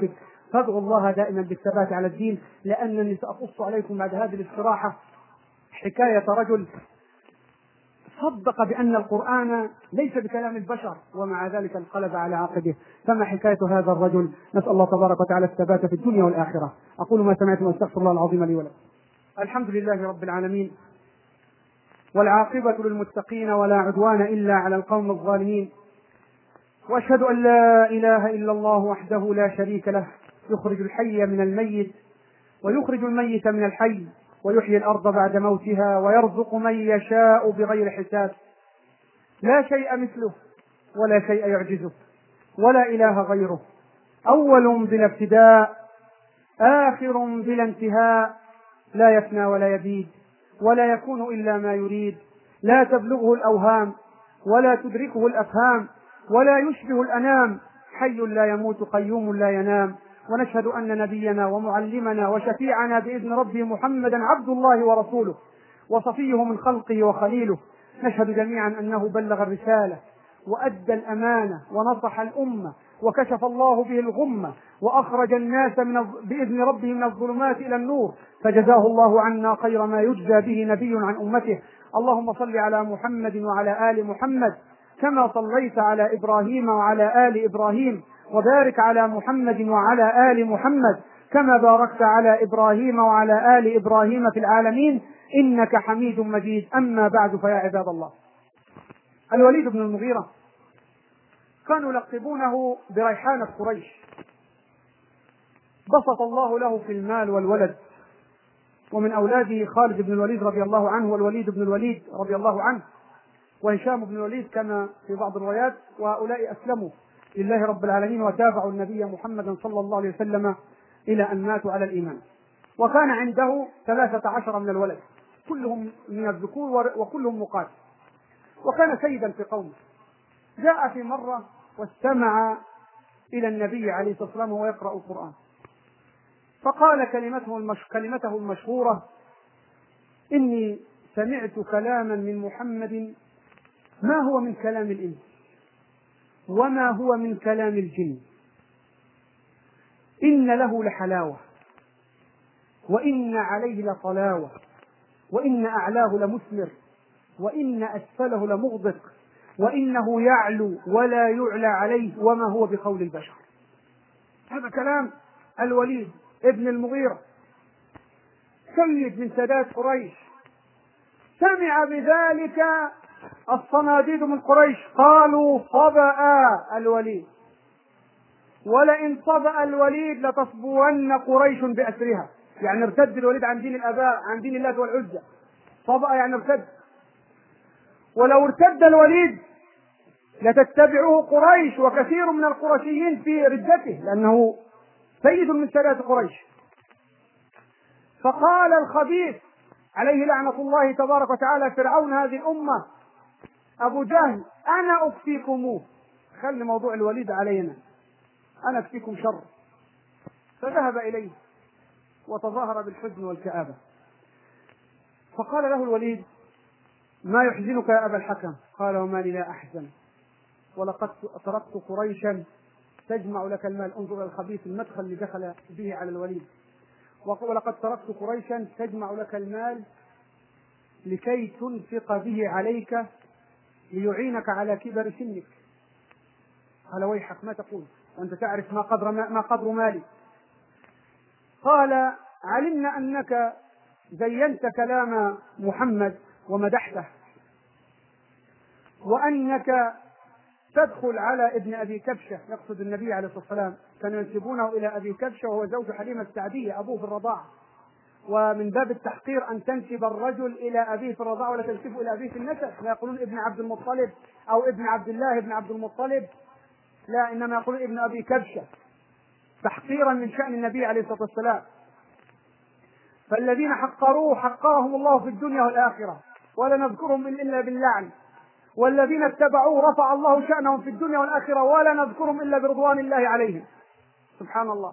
فادعوا الله دائما بالثبات على الدين، لأنني سأقص عليكم بعد هذه الاستراحة حكاية رجل صدق بأن القرآن ليس بكلام البشر ومع ذلك انقلب على عقبه. فما حكاية هذا الرجل؟ نسأل الله تبارك وتعالى الثبات في الدنيا والآخرة. أقول ما سمعتم واستغفر الله العظيم لي ولكم. الحمد لله رب العالمين، والعاقبة للمتقين ولا عدوان إلا على القوم الظالمين، وأشهد أن لا إله إلا الله وحده لا شريك له، يخرج الحي من الميت ويخرج الميت من الحي ويحيي الأرض بعد موتها ويرزق من يشاء بغير حساب. لا شيء مثله ولا شيء يعجزه ولا إله غيره، أول بلا ابتداء آخر بلا انتهاء، لا يفنى ولا يبيد ولا يكون إلا ما يريد، لا تبلغه الأوهام ولا تدركه الأفهام ولا يشبه الأنام، حي لا يموت قيوم لا ينام. ونشهد أن نبينا ومعلمنا وشفيعنا بإذن ربه محمدا عبد الله ورسوله وصفيه من خلقه وخليله. نشهد جميعا أنه بلغ الرسالة وأدى الأمانة ونصح الأمة وكشف الله به الغمة وأخرج الناس من بإذن ربه من الظلمات إلى النور، فجزاه الله عنا خير ما يجزى به نبي عن أمته. اللهم صل على محمد وعلى آل محمد كما صليت على إبراهيم وعلى آل إبراهيم، وبارك على محمد وعلى آل محمد كما باركت على إبراهيم وعلى آل إبراهيم في العالمين إنك حميد مجيد. أما بعد، فيا عباد الله، الوليد بن المغيرة كانوا يلقبونه بريحانة قريش. بسط الله له في المال والولد، ومن أولاده خالد بن الوليد رضي الله عنه والوليد بن الوليد رضي الله عنه وهشام بن الوليد كما في بعض الروايات، وهؤلاء أسلموا لله رب العالمين وتابعوا النبي محمدا صلى الله عليه وسلم إلى أن ماتوا على الإيمان. وكان عنده ثلاثة عشر من الولد، كلهم من الذكور وكلهم مقاتل، وكان سيدا في قومه. جاء في مرة واستمع إلى النبي عليه الصلاة والسلام وهو يقرأ القرآن، فقال كلمته, المش... كلمته المشهورة: إني سمعت كلاما من محمد ما هو من كلام الإنس وما هو من كلام الجن، إن له لحلاوة وإن عليه لطلاوة وإن أعلاه لمثمر وإن أسفله لمغدق وإنه يعلو ولا يعلى عليه وما هو بقول البشر. هذا كلام الوليد ابن المغيرة، سيد من سادات قريش. سمع بذلك الصناديد من قريش، قالوا: صبأ الوليد، ولئن صبأ الوليد لتصبرن قريش بأسرها. يعني ارتد الوليد عن دين الآباء، عن دين الله والعزى. صبأ يعني ارتد، ولو ارتد الوليد لتتبعه قريش، وكثير من القرشيين في ردته لأنه سيد من سادات قريش. فقال الخبيث عليه لعنة الله تبارك وتعالى فرعون هذه الأمة أبو جهل: أنا أكفيكموه، خلي موضوع الوليد علينا، أنا أكفيكم شر. فذهب إليه وتظاهر بالحزن والكآبة، فقال له الوليد: ما يحزنك يا أبا الحكم؟ قال: وما لي لا أحزن، ولقد تركت قريشا تجمع لك المال. انظر إلى الخبيث المدخل اللي دخل به على الوليد. ولقد تركت قريشا تجمع لك المال لكي تنفق به عليك ليعينك على كبر سنك. قال: ويحك، ما تقول وأنت تعرف ما قدر, ما قدر مالي؟ قال: علمنا أنك زينت كلام محمد ومدحته، وأنك تدخل على ابن أبي كبشة، يقصد النبي عليه الصلاة والسلام، كانوا ينسبونه إلى أبي كبشة وهو زوج حليمة السعدية أبوه في الرضاعة، ومن باب التحقير أن تنسب الرجل إلى أبيه في الرضاعة ولا تنسبه إلى أبيه في النسب، لا يقولون ابن عبد المطلب أو ابن عبد الله ابن عبد المطلب، لا، إنما يقولون ابن أبي كبشة تحقيرا من شأن النبي عليه الصلاة والسلام. فالذين حقروه حقرهم الله في الدنيا والآخرة، ولا نذكرهم إلا باللعن، والذين اتبعوه رفع الله شأنهم في الدنيا والآخرة، ولا نذكرهم إلا برضوان الله عليهم. سبحان الله.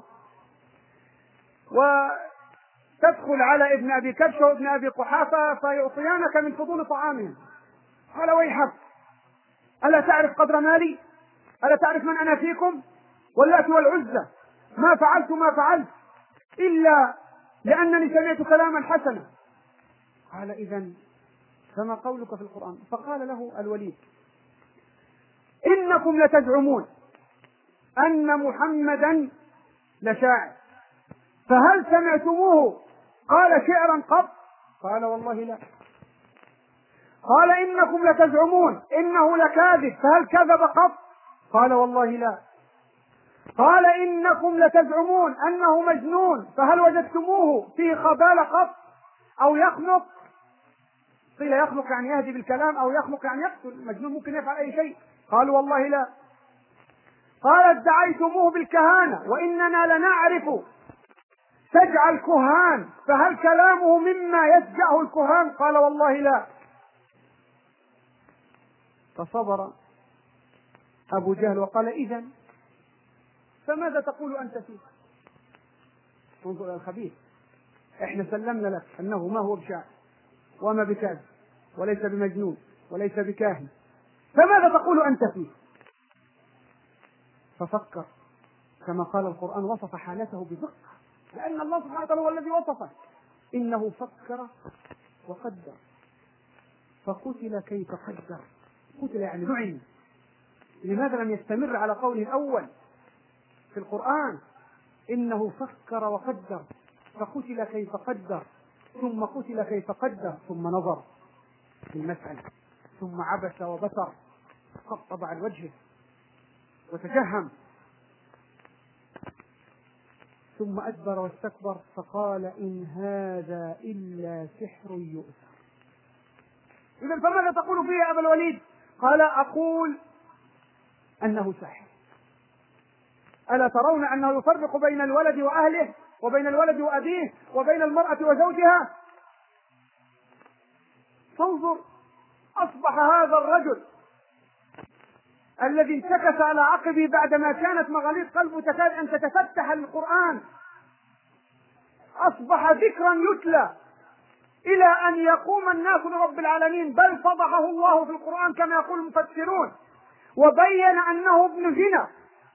وتدخل على ابن أبي كبشة وابن أبي قحافة فيعطيانك من فضول طعامهم. قال: ويحك، ألا تعرف قدر مالي؟ ألا تعرف من أنا فيكم؟ واللات والعزى ما فعلت ما فعلت إلا لأنني سمعت كلاما حسنا. قال: إذن فما قولك في القرآن؟ فقال له الوليد: إنكم لتزعمون أن محمدا لشاعر، فهل سمعتموه قال شعرا قط؟ قال: والله لا. قال: إنكم لتزعمون إنه لكاذب، فهل كذب قط؟ قال: والله لا. قال: إنكم لتزعمون أنه مجنون، فهل وجدتموه في خبال قط أو يخنق؟ قيل يخنق يعني يهدي بالكلام، أو يخنق يعني يقتل، المجنون ممكن يفعل أي شيء. قالوا: والله لا. قال: ادعيتموه بالكهانة وإننا لنعرف سجع الكهان، فهل كلامه مما يسجعه الكهان؟ قال: والله لا. فصبر أبو جهل وقال: إذن فماذا تقول أنت فيه؟ انظر إلى الخبيث، احنا سلمنا لك أنه ما هو بشاعر وما بكاذب وليس بمجنون وليس بكاهن، فماذا تقول أنت فيه؟ ففكر، كما قال القرآن وصف حالته بدقة، لأن الله سبحانه وتعالى هو الذي وصفه. إنه فكر وقدر فقتل كيف قدر. قتل يعني لعن. لماذا لم يستمر على قوله الأول في القرآن؟ إنه فكر وقدر فقتل كيف قدر، ثم قتل كيف قدر، ثم نظر في المسألة، ثم عبس وبصر، قطب عن وجهه وتجهم، ثم أدبر واستكبر، فقال: إن هذا إلا سحر يؤثر. إذن فماذا تقول فيه يا أبا الوليد؟ قال: أقول أنه سحر. ألا ترون أنه يفرق بين الولد وأهله، وبين الولد وأبيه، وبين المرأة وزوجها؟ فانظر، أصبح هذا الرجل الذي انتكس على عقبه بعدما كانت مغاليق قلبه تكاد أن تتفتح للقرآن، أصبح ذكرا يتلى إلى أن يقوم الناس لرب العالمين، بل فضحه الله في القرآن كما يقول المفسرون، وبين أنه ابن زنا.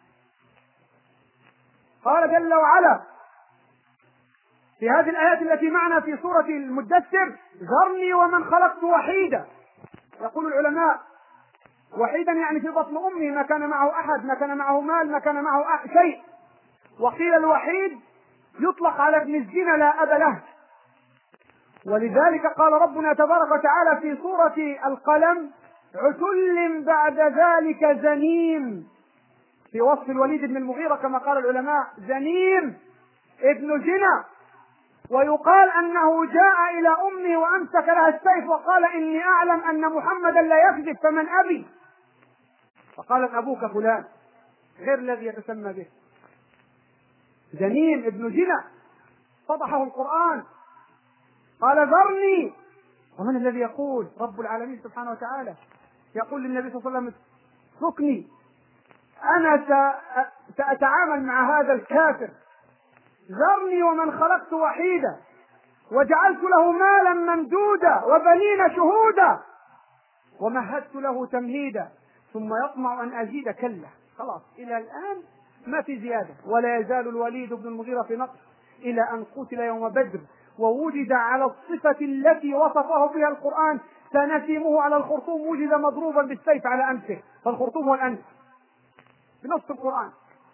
قال جل وعلا في هذه الآيات التي معنا في سورة المدثر: ذرني ومن خلقت وحيدا. يقول العلماء: وحيدا يعني في بطن أمه، ما كان معه أحد، ما كان معه مال، ما كان معه شيء. وقيل الوحيد يطلق على ابن الزنا لا أب له. ولذلك قال ربنا تبارك وتعالى في سورة القلم: عتل بعد ذلك زنيم، في وصف الوليد بن المغيرة كما قال العلماء: زنيم ابن زنا. ويقال أنه جاء إلى أمه وأمسك لها السيف وقال: إني أعلم أن محمدا لا يكذب فمن أبي؟ فقالت: أبوك فلان، غير الذي يتسمى به. زنيم ابن زنا، فضحه القرآن. قال: ذرني. ومن الذي يقول؟ رب العالمين سبحانه وتعالى يقول للنبي صلى الله عليه وسلم: اتركني، أنا سأتعامل مع هذا الكافر. ذرني ومن خلقت وحيدا وجعلت له مالا ممدودا وبنين شهودا ومهدت له تمهيدا ثم يطمع أن أزيد. كلا، خلاص إلى الآن ما في زيادة. ولا يزال الوليد بن المغيرة في نقص إلى أن قتل يوم بدر، ووجد على الصفة التي وصفه بها القرآن: سنسمه على الخرطوم، وجد مضروبا بالسيف على أنفه، فالخرطوم هو الأنف بنص القرآن.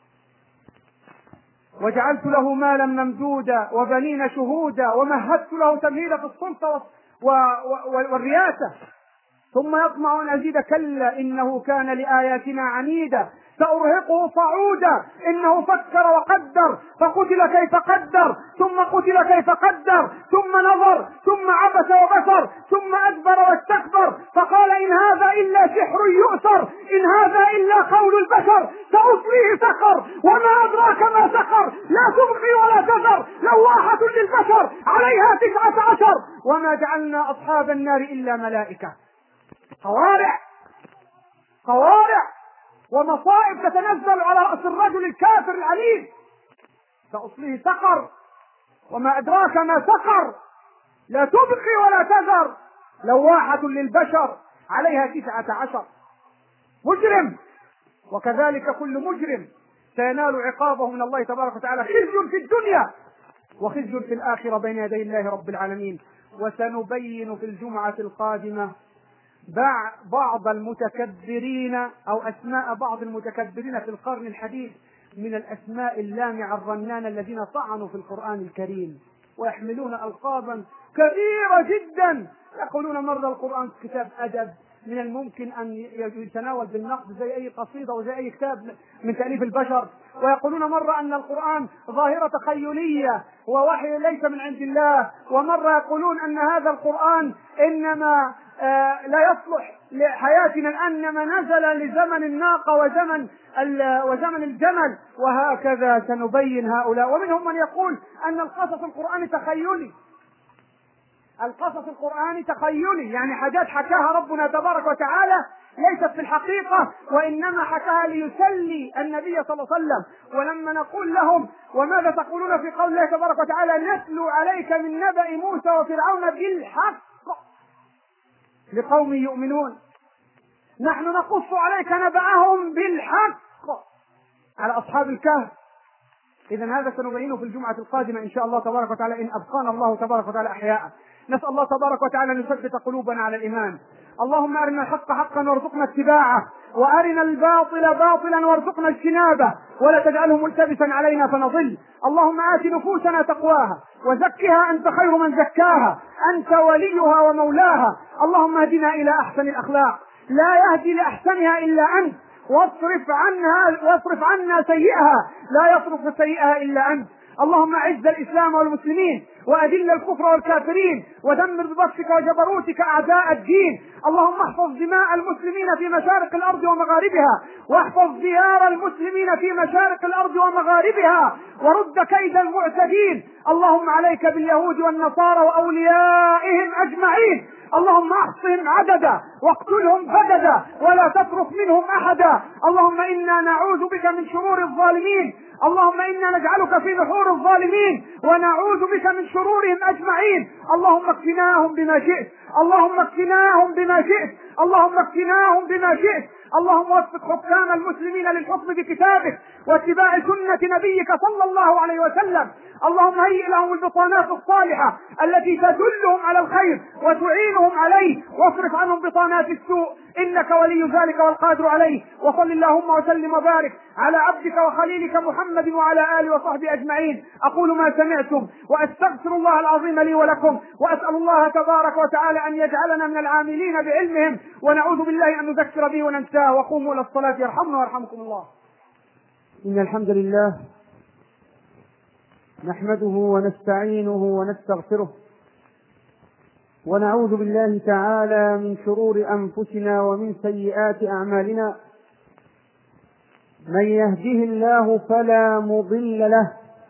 وجعلت له مالا ممدودا وبنين شهودا ومهدت له تمهيدا في السلطة والرياسة ثم يطمع أن أزيد. كلا إنه كان لآياتنا عنيدا سأرهقه صعودا إنه فكر وقدر فقتل كيف قدر ثم قتل كيف قدر ثم نظر ثم عبس وبصر ثم أدبر واستكبر فقال: إن هذا إلا سحر يؤثر، إن هذا إلا قول البشر، سأصليه سقر وما أدراك ما سقر، لا تبقي ولا تذر، لواحة للبشر عليها تسعة عشر، وما جعلنا أصحاب النار إلا ملائكة. قوارع قوارع ومصائب تتنزل على رأس الرجل الكافر العنيد. سأصليه سقر وما أدراك ما سقر، لا تبقي ولا تذر، لواحة للبشر عليها تسعة عشر. مجرم، وكذلك كل مجرم سينال عقابه من الله تبارك وتعالى خزي في الدنيا وخزي في الآخرة بين يدي الله رب العالمين. وسنبين في الجمعة القادمة بعض المتكبرين أو أسماء بعض المتكبرين في القرن الحديث من الأسماء اللامعة الرنانة الذين طعنوا في القرآن الكريم ويحملون ألقابا كبيرة جدا. يقولون مرة القرآن كتاب أدب من الممكن أن يتناول بالنقد زي أي قصيدة وزي أي كتاب من تأليف البشر، ويقولون مرة أن القرآن ظاهرة تخيلية ووحي ليس من عند الله، ومرة يقولون أن هذا القرآن إنما آه لا يصلح لحياتنا لأنما نزل لزمن الناقة وزمن وزمن الجمل، وهكذا سنبين هؤلاء. ومنهم من يقول أن القصص القرآني تخيلي، القصص القرآني تخيلي يعني حاجات حكاها ربنا تبارك وتعالى ليست في الحقيقة وإنما حكاها ليسلي النبي صلى الله عليه وسلم. ولما نقول لهم وماذا تقولون في قول الله تبارك وتعالى نتلو عليك من نبأ موسى وفرعون بالحق لقوم يؤمنون، نحن نقص عليك نبأهم بالحق على أصحاب الكهف. إذن هذا سنبينه في الجمعة القادمة إن شاء الله تبارك وتعالى إن أبقانا الله تبارك وتعالى أحياء. نسأل الله تبارك وتعالى أن يثبت قلوبنا على الإيمان. اللهم أرنا الحق حقا وارزقنا اتباعه، وأرنا الباطل باطلا وارزقنا اجتنابه، ولا تجعله ملتبسا علينا فنضل. اللهم آت نفوسنا تقواها وزكها أنت خير من زكاها، أنت وليها ومولاها. اللهم اهدنا إلى أحسن الأخلاق لا يهدي لأحسنها إلا أنت، واصرف عنها واصرف عنا سيئها لا يصرف سيئها إلا أنت. اللهم اعز الإسلام والمسلمين وأذل الكفر والكافرين ودمر ببطشك وجبروتك أعداء الدين. اللهم احفظ دماء المسلمين في مشارق الأرض ومغاربها، واحفظ ديار المسلمين في مشارق الأرض ومغاربها، ورد كيد المعتدين. اللهم عليك باليهود والنصارى وأوليائهم أجمعين. اللهم احصهم عددا واقتلهم بددا ولا تترك منهم أحدا. اللهم إنا نعوذ بك من شرور الظالمين، اللهم إنا نجعلك في نحور الظالمين ونعوذ بك من شرورهم أجمعين. اللهم اكفناهم بما شئت، اللهم اكفناهم بما شئت، اللهم اكفناهم بما شئت. اللهم وفق حكام المسلمين للحكم بكتابك واتباع سنة نبيك صلى الله عليه وسلم. اللهم هيئ لهم البطانات الصالحة التي تدلهم على الخير وتعينهم عليه، واصرف عنهم بطانات السوء إنك ولي ذلك والقادر عليه. وصل اللهم وسلم وبارك على عبدك وخليلك محمد وعلى آله وصحبه أجمعين. أقول ما سمعتم وأستغفر الله العظيم لي ولكم، وأسأل الله تبارك وتعالى أن يجعلنا من العاملين بعلمهم، ونعوذ بالله أن نذكر به وننساه. وقوموا إلى الصلاة يرحمنا ويرحمكم الله. إن الحمد لله نحمده ونستعينه ونستغفره، ونعوذ بالله تعالى من شرور أنفسنا ومن سيئات أعمالنا. من يهده الله فلا مضل له،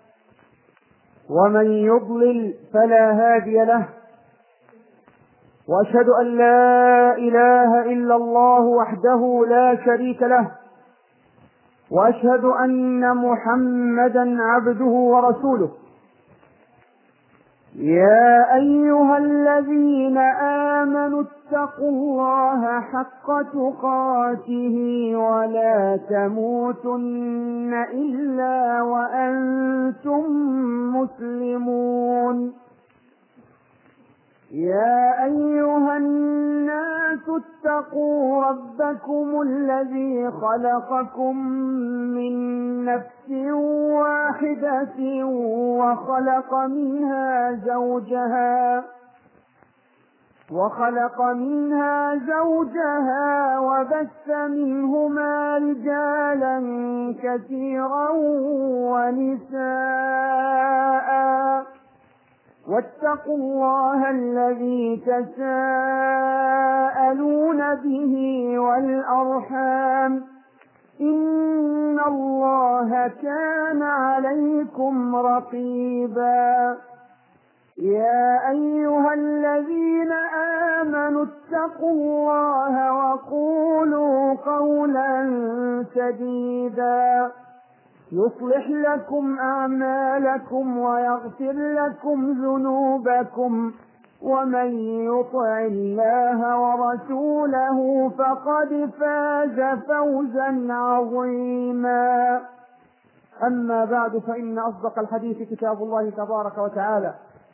ومن يضلل فلا هادي له. وأشهد أن لا إله إلا الله وحده لا شريك له، وأشهد أن محمدا عبده ورسوله. يا أيها الذين آمنوا اتقوا الله حق تقاته ولا تموتن إلا وأنتم مسلمون. يا أيها الناس اتقوا ربكم الذي خلقكم من نفس واحدة وخلق منها زوجها وخلق منها زوجها وبث منهما رجالا كثيرا ونساء، واتقوا الله الذي تساءلون به والأرحام، إن الله كان عليكم رقيبا. يا أيها الذين آمنوا اتقوا الله وقولوا قولا سديدا يصلح لكم أعمالكم ويغفر لكم ذنوبكم، ومن يطع الله ورسوله فقد فاز فوزا عظيما. أما بعد، فإن أصدق الحديث كتاب الله تبارك وتعالى،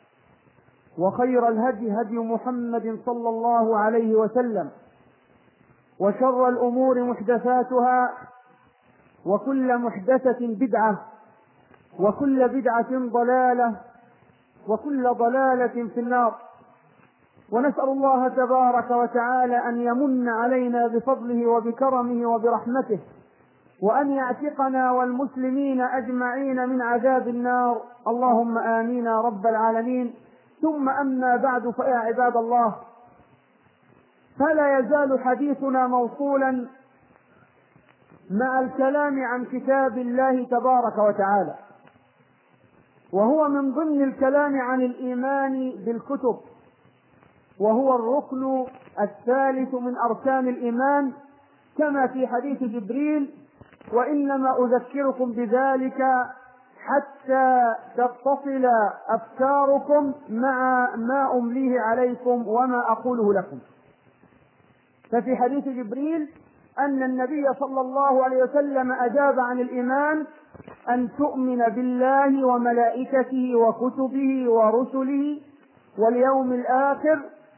وخير الهدي هدي محمد صلى الله عليه وسلم، وشر الأمور محدثاتها، وكل محدثة بدعة، وكل بدعة ضلالة، وكل ضلالة في النار. ونسأل الله تبارك وتعالى أن يمن علينا بفضله وبكرمه وبرحمته، وأن يعتقنا والمسلمين أجمعين من عذاب النار، اللهم آمين رب العالمين. ثم أما بعد، فيا عباد الله، فلا يزال حديثنا موصولا مع الكلام عن كتاب الله تبارك وتعالى، وهو من ضمن الكلام عن الإيمان بالكتب، وهو الركن الثالث من أركان الإيمان، كما في حديث جبريل: وإنما أذكركم بذلك حتى تتصل أفكاركم مع ما أمليه عليكم وما أقوله لكم. ففي حديث جبريل أن النبي صلى الله عليه وسلم أجاب عن الإيمان: أن تؤمن بالله وملائكته وكتبه ورسله واليوم الآخر،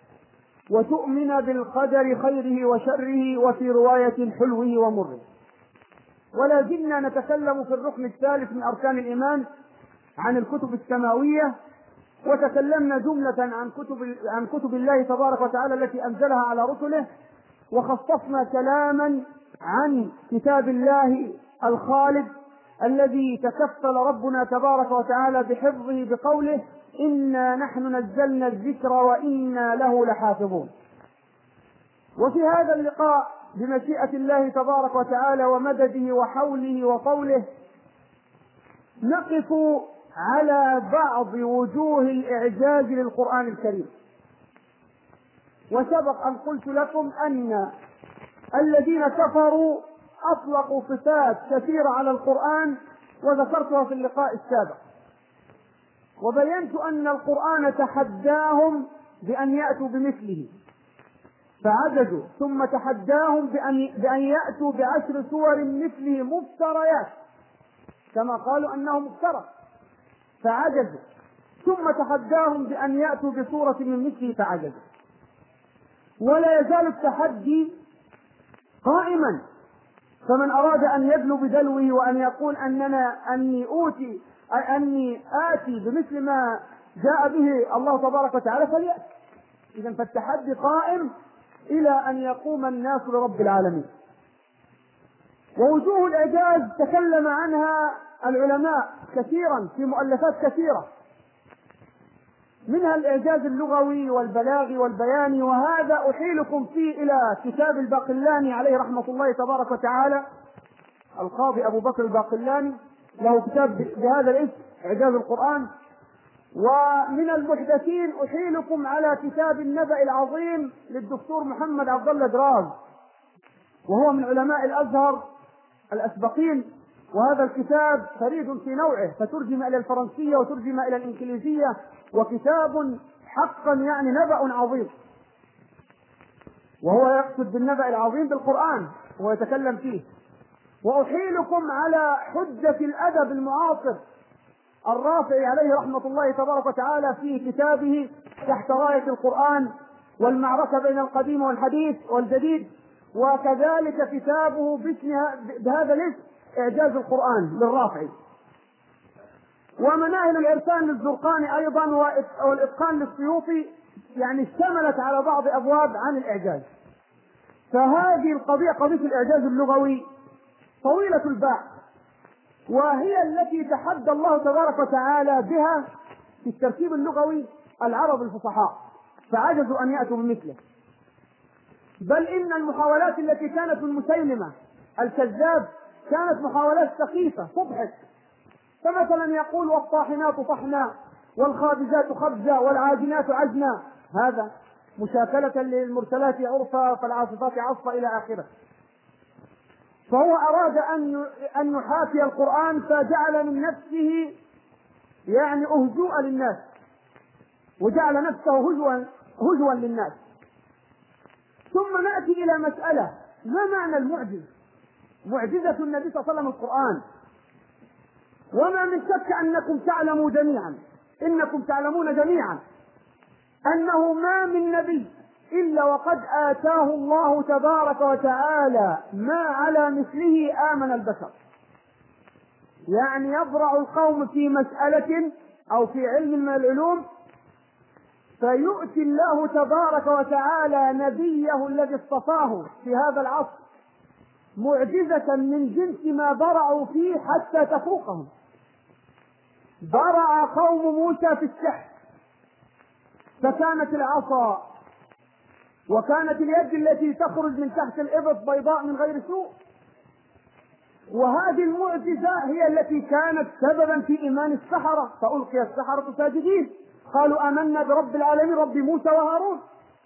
وتؤمن بالقدر خيره وشره، وفي رواية حلوه ومره. ولا زلنا نتكلم في الركن الثالث من أركان الإيمان عن الكتب السماوية، وتكلمنا جملة عن كتب عن كتب الله تبارك وتعالى التي أنزلها على رسله، وخصصنا كلاما عن كتاب الله الخالد الذي تكفل ربنا تبارك وتعالى بحفظه بقوله: إنا نحن نزلنا الذكر وإنا له لحافظون. وفي هذا اللقاء بمشيئة الله تبارك وتعالى ومدده وحوله وقوله نقف على بعض وجوه الإعجاز للقرآن الكريم. وسبق أن قلت لكم أن الذين كفروا أطلقوا صفات كثيرة على القرآن، وذكرتها في اللقاء السابق، وبينت أن القرآن تحداهم بأن يأتوا بمثله فعجزوا، ثم تحداهم بأن, بأن يأتوا بعشر سور مثله مفتريات كما قالوا أنه مفترى فعجزوا، ثم تحداهم بأن يأتوا بسورة من مثله فعجزوا. ولا يزال التحدي قائما، فمن أراد أن يدلو بدلوه وأن يقول أننا أني أوتي أني آتي بمثل ما جاء به الله تبارك وتعالى فليأتي. إذن فالتحدي قائم إلى أن يقوم الناس لرب العالمين. ووجوه الإعجاز تكلم عنها العلماء كثيرا في مؤلفات كثيرة، منها الإعجاز اللغوي والبلاغي والبياني، وهذا أحيلكم فيه إلى كتاب الباقلاني عليه رحمة الله تبارك وتعالى. القاضي أبو بكر الباقلاني له كتاب بهذا الاسم إعجاز القرآن. ومن المحدثين أحيلكم على كتاب النبأ العظيم للدكتور محمد عبد الله دراز، وهو من علماء الأزهر الأسبقين، وهذا الكتاب فريد في نوعه، فترجم إلى الفرنسية وترجم إلى الإنجليزية، وكتاب حقا يعني نبأ عظيم، وهو يقصد بالنبأ العظيم بالقرآن ويتكلم فيه. وأحيلكم على حجة الأدب المعاصر الرافعي عليه رحمة الله تبارك وتعالى في كتابه تحت راية القرآن والمعركة بين القديم والحديث والجديد، وكذلك كتابه بهذا الاسم إعجاز القرآن للرافعي، ومناهل الإرسال للزرقاني أيضا، والإتقان للسيوطي، يعني اشتملت على بعض أبواب عن الإعجاز. فهذه القضية قضية الإعجاز اللغوي طويلة الباع، وهي التي تحدى الله تبارك وتعالى بها في الترتيب اللغوي العرب الفصحاء فعجزوا أن يأتوا بمثله. بل إن المحاولات التي كانت من مسيلمة الكذاب كانت محاولات سخيفة تضحك. فمثلا يقول: والطاحنات طحنا والخابزات خبزا والعاجنات عجنا، هذا مشاكلة للمرسلات عرفا فالعاصفات عصفا إلى آخره. فهو أراد أن أن يحاكي القرآن فجعل من نفسه يعني أهجوء للناس، وجعل نفسه هجوا هجوا للناس. ثم نأتي إلى مسألة: ما معنى المعجز؟ معجزة النبي صلى الله عليه وسلم القرآن، وما من شك أنكم تعلموا جميعا إنكم تعلمون جميعا أنه ما من نبي إلا وقد آتاه الله تبارك وتعالى ما على مثله آمن البشر. يعني يبرع القوم في مسألة أو في علم من العلوم فيؤتي الله تبارك وتعالى نبيه الذي اصطفاه في هذا العصر معجزة من جنس ما برعوا فيه حتى تفوقهم. برع قوم موسى في السحر فكانت العصا وكانت اليد التي تخرج من تحت الإبط بيضاء من غير سوء، وهذه المعجزة هي التي كانت سببا في إيمان السحرة، فألقي السحرة ساجدين قالوا آمنا برب العالمين رب موسى وهارون.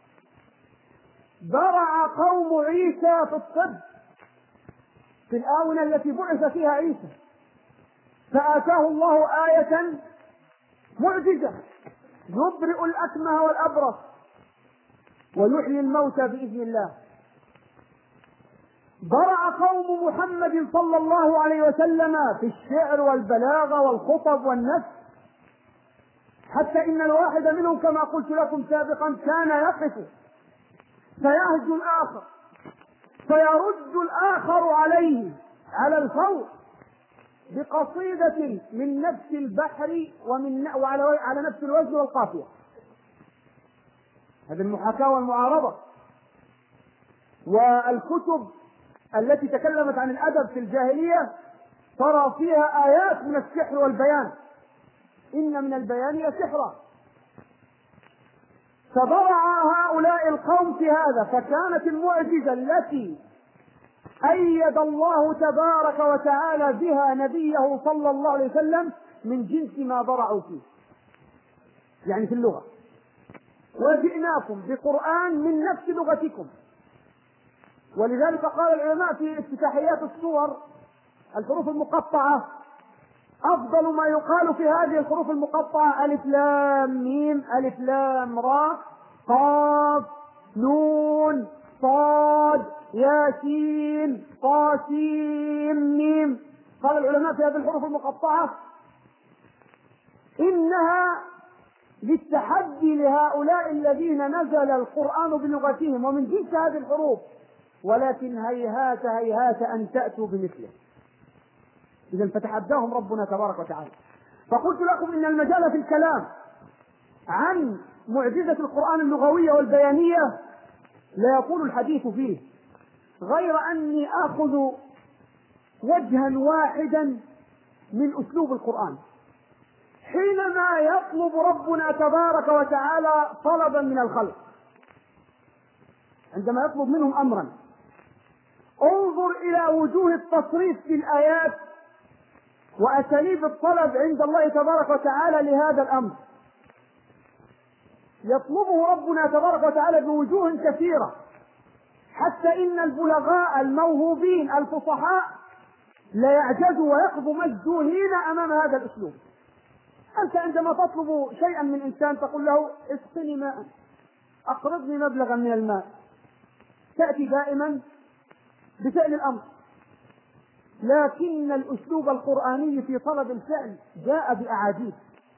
برع قوم عيسى في الطب في الآونة التي بعث فيها عيسى فآتاه الله آية معجزة يبرئ الأكمه والأبرص ويحيي الموتى بإذن الله. برع قوم محمد صلى الله عليه وسلم في الشعر والبلاغة والخطب والنثر، حتى إن الواحد منهم كما قلت لكم سابقا كان يقف فيهجو الآخر فيرد الآخر عليه على الفور بقصيدة من نفس البحر ومن وعلى على نفس الوزن والقافية. هذه المحاكاة والمعارضة. والكتب التي تكلمت عن الأدب في الجاهلية ترى فيها آيات من السحر والبيان، إن من البيان لسحرا. فبرع هؤلاء القوم في هذا، فكانت المعجزة التي أيد الله تبارك وتعالى بها نبيه صلى الله عليه وسلم من جنس ما برعوا فيه، يعني في اللغة. وجئناكم بقرآن من نفس لغتكم، ولذلك قال العلماء في افتتاحيات السور الحروف المقطعة أفضل ما يقال في هذه الحروف المقطعة ألف لام ميم ألف لام را قاف نون صاد ياسين طاسيم ميم. قال العلماء في هذه الحروف المقطعة إنها للتحدي لهؤلاء الذين نزل القرآن بلغتهم ومن جنس هذه الحروف، ولكن هيهات هيهات أن تأتوا بمثله. إذا فتحداهم ربنا تبارك وتعالى. فقلت لكم إن المجال في الكلام عن معجزة القرآن اللغوية والبيانية لا يطول الحديث فيه، غير أني آخذ وجها واحدا من أسلوب القرآن. حينما يطلب ربنا تبارك وتعالى طلبا من الخلق، عندما يطلب منهم أمرا، انظر إلى وجوه التصريف في الآيات وأساليب الطلب عند الله تبارك وتعالى لهذا الأمر. يطلبه ربنا تبارك وتعالى بوجوه كثيرة، حتى إن البلغاء الموهوبين الفصحاء لا يعجزوا ويقضوا مجدوهين أمام هذا الأسلوب. أنت عندما تطلب شيئا من إنسان تقول له اسقني ماء، أقرضني مبلغا من الماء، تأتي دائما بفعل الأمر. لكن الأسلوب القرآني في طلب الفعل جاء بأعاجيب.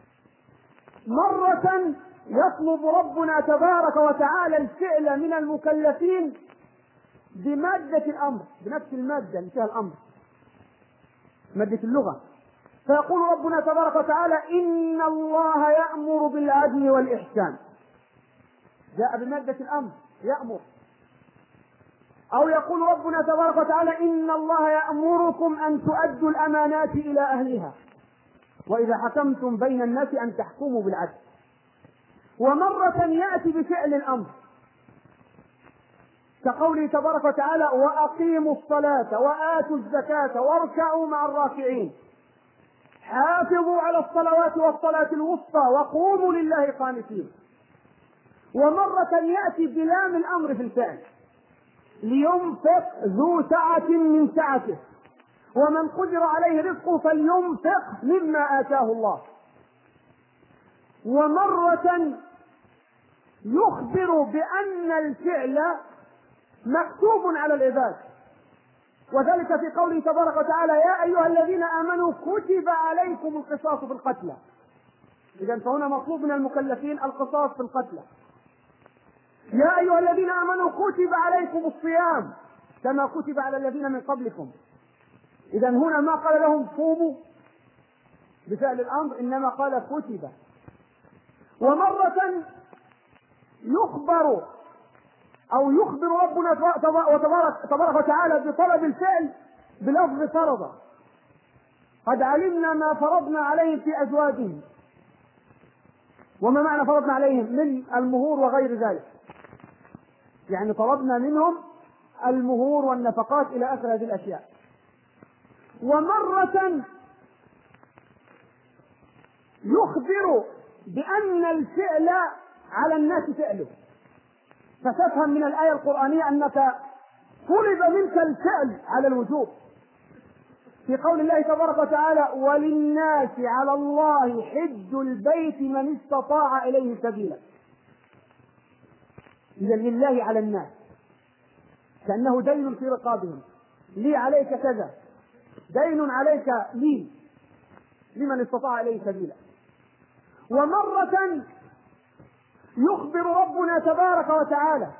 مرة يطلب ربنا تبارك وتعالى الفعل من المكلفين بمادة الأمر، بنفس المادة اللي فيها الأمر، مادة اللغة. فيقول ربنا تبارك وتعالى إن الله يأمر بالعدل والإحسان، جاء بمادة الأمر يأمر. أو يقول ربنا تبارك وتعالى إن الله يأمركم أن تؤدوا الأمانات إلى أهلها وإذا حكمتم بين الناس أن تحكموا بالعدل. ومرة يأتي بفعل الأمر كقوله تبارك وتعالى وأقيموا الصلاة وآتوا الزكاة واركعوا مع الراكعين، حافظوا على الصلوات والصلاة الوسطى وقوموا لله قانتين. ومرة يأتي بلام الأمر في الفعل لينفق ذو سعة من سعته ومن قدر عليه رزقه فلينفق مما آتاه الله. ومرة يخبر بأن الفعل مكتوب على العباد، وذلك في قوله تبارك وتعالى: يا أيها الذين آمنوا كتب عليكم القصاص في القتلى. إذا فهنا مطلوب من المكلفين القصاص في القتلى. يا أيها الذين آمنوا كتب عليكم الصيام كما كتب على الذين من قبلكم. إذا هنا ما قال لهم صوموا بفعل الأمر، إنما قال كتب. ومرة يخبر أو يخبر ربنا تبارك تبارك وتعالى بطلب الفعل بلفظ فرض: قد علمنا ما فرضنا عليهم في أزواجهم. وما معنى فرضنا عليهم؟ من المهور وغير ذلك، يعني طلبنا منهم المهور والنفقات إلى آخر هذه الأشياء. ومرة يخبر بأن الفعل على الناس فعله، فتفهم من الآية القرآنية أنك طلب منك الفعل على الوجوب، في قول الله تبارك وتعالى: وللناس على الله حج البيت من استطاع إليه سبيلا. إذا لله على الناس، كأنه دين في رقابهم، لي عليك كذا، دين عليك لي لمن استطاع إليه سبيلا. ومرة يخبر ربنا تبارك وتعالى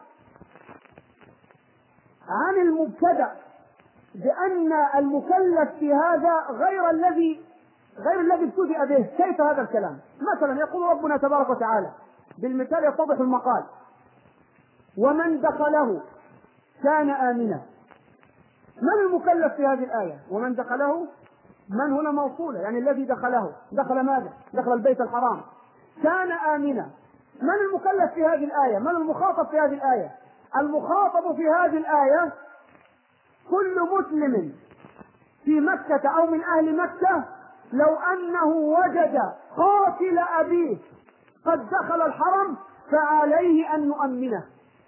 عن المبتدأ بأن المكلف في هذا غير الذي غير الذي ابتدأ به. كيف هذا الكلام؟ مثلا يقول ربنا تبارك وتعالى، بالمثال يتضح المقال: ومن دخله كان آمنا. من المكلف في هذه الآية؟ ومن دخله، من هنا موصولة، يعني الذي دخله، دخل ماذا؟ دخل البيت الحرام، كان آمنا. من المكلف في هذه الآية؟ من المخاطب في هذه الآية؟ المخاطب في هذه الآية كل مسلم في مكة أو من أهل مكة لو أنه وجد قاتل أبيه قد دخل الحرم فعليه أن يؤمنه.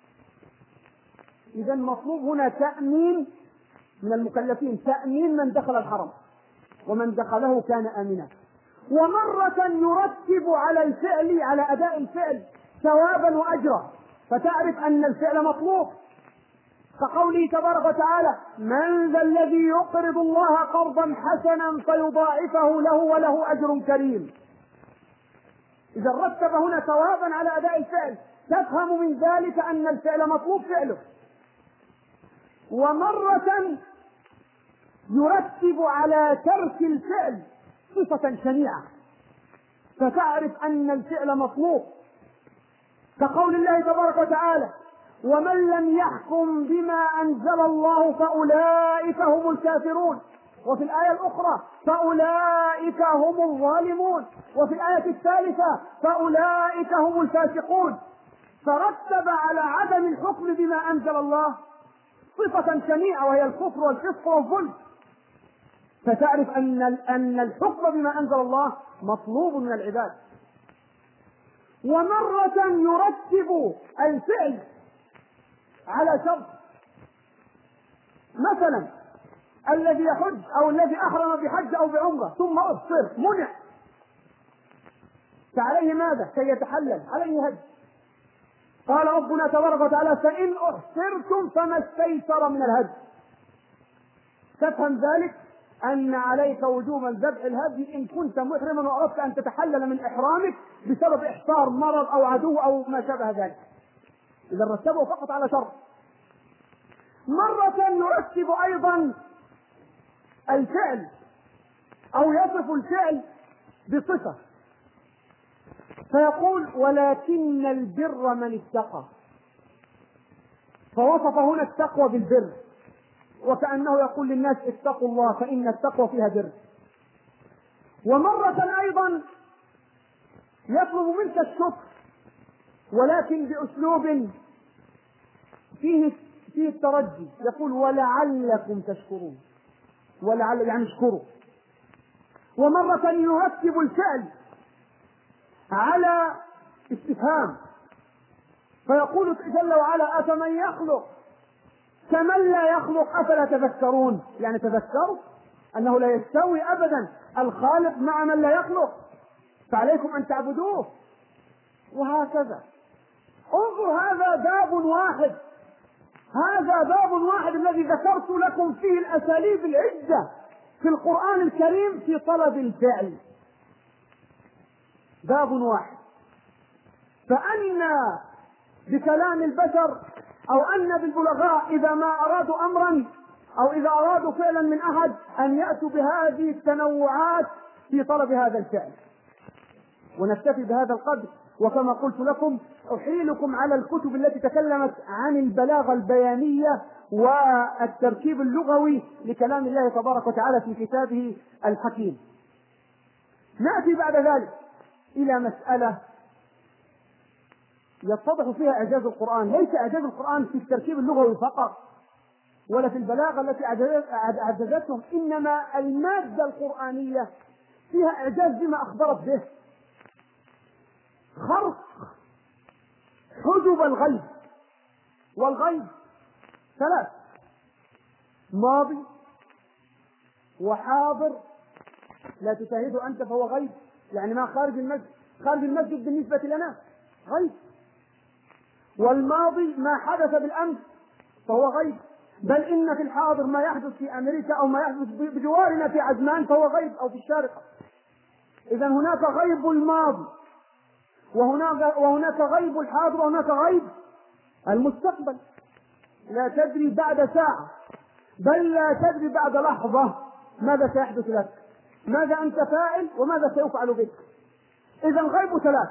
إذا مطلوب هنا تأمين من المكلفين، تأمين من دخل الحرم، ومن دخله كان آمنا. ومرة يرتب على الفعل، على أداء الفعل ثوابا وأجرا، فتعرف أن الفعل مطلوب، كقوله تبارك وتعالى: من ذا الذي يقرض الله قرضا حسنا فيضاعفه له وله أجر كريم. إذا رتب هنا ثوابا على أداء الفعل، تفهم من ذلك أن الفعل مطلوب فعله. ومرة يرتب على ترك الفعل صفة شنيعة، فتعرف أن الفعل مطلوب، كقول الله تبارك وتعالى: ومن لم يحكم بما أنزل الله فأولئك هم الكافرون. وفي الآية الأخرى: فأولئك هم الظالمون. وفي الآية الثالثة: فأولئك هم الفاسقون. فرتب على عدم الحكم بما أنزل الله صفة شنيعة وهي الكفر والفسق والظلم، فتعرف أن أن الحكم بما أنزل الله مطلوب من العباد. ومرة يرتب الفعل على شرط، مثلا الذي يحج أو الذي أحرم بحج أو بعمرة ثم أبصر منع، فعليه ماذا؟ كي يتحلل عليه هج. قال ربنا تبارك وتعالى: فإن أحصرتم فما استيسر من الهج. تفهم ذلك أن عليك وجوبا ذبح الهدي إن كنت محرما وأردت أن تتحلل من إحرامك بسبب إحصار مرض أو عدو أو ما شابه ذلك. إذا رتبه فقط على شرط. مرة يرتب أيضا الفعل أو يصف الفعل بصفة، فيقول: ولكن البر من اتقى، فوصف هنا التقوى بالبر، وكأنه يقول للناس: اتقوا الله فإن التقوى فيها بر. ومرة أيضا يطلب منك الشكر، ولكن بأسلوب فيه فيه الترجي، يقول: ولعلكم تشكرون، ولعل يعني اشكروا. ومرة يرتب الفعل على استفهام، فيقول جل وعلا: أفمن يخلق كمن لا يخلق أفلا تذكرون. يعني تذكروا أنه لا يستوي أبدا الخالق مع من لا يخلق، فعليكم أن تعبدوه. وهكذا انظر، هذا باب واحد هذا باب واحد الذي ذكرت لكم فيه الأساليب العدة في القرآن الكريم في طلب الفعل، باب واحد. فأن بكلام البشر أو أن بالبلغاء إذا ما أرادوا أمرا أو إذا أرادوا فعلا من أحد أن يأتوا بهذه التنوعات في طلب هذا الفعل. ونكتفي بهذا القدر، وكما قلت لكم أحيلكم على الكتب التي تكلمت عن البلاغة البيانية والتركيب اللغوي لكلام الله تبارك وتعالى في كتابه الحكيم. نأتي بعد ذلك إلى مسألة يتضح فيها إعجاز القرآن. ليس إعجاز القرآن في التركيب اللغوي فقط ولا في البلاغة التي أعجزتهم، إنما المادة القرآنية فيها إعجاز بما أخبرت به، خرق حجب الغيب. والغيب ثلاث: ماضي وحاضر لا تشاهده أنت فهو غيب، يعني ما خارج المسجد، خارج المسجد بالنسبة لنا غيب. والماضي ما حدث بالأمس فهو غيب، بل إن في الحاضر ما يحدث في أمريكا أو ما يحدث بجوارنا في عجمان فهو غيب، أو في الشارقة. إذا هناك غيب الماضي وهناك وهناك غيب الحاضر وهناك غيب المستقبل. لا تدري بعد ساعة بل لا تدري بعد لحظة ماذا سيحدث لك، ماذا أنت فاعل وماذا سيفعل بك. إذا الغيب ثلاث.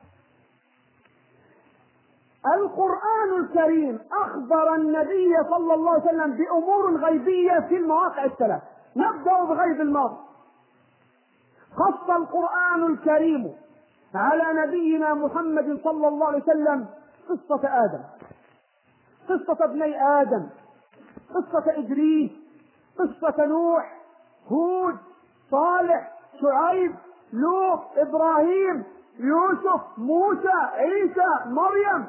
القرآن الكريم أخبر النبي صلى الله عليه وسلم بأمور غيبية في المواقع الثلاث. نبدأ بغيب الماضي. خص القرآن الكريم على نبينا محمد صلى الله عليه وسلم قصة آدم، قصة ابني آدم، قصة إدريس، قصة نوح، هود، صالح، شعيب، لوط، إبراهيم، يوسف، موسى، عيسى، مريم،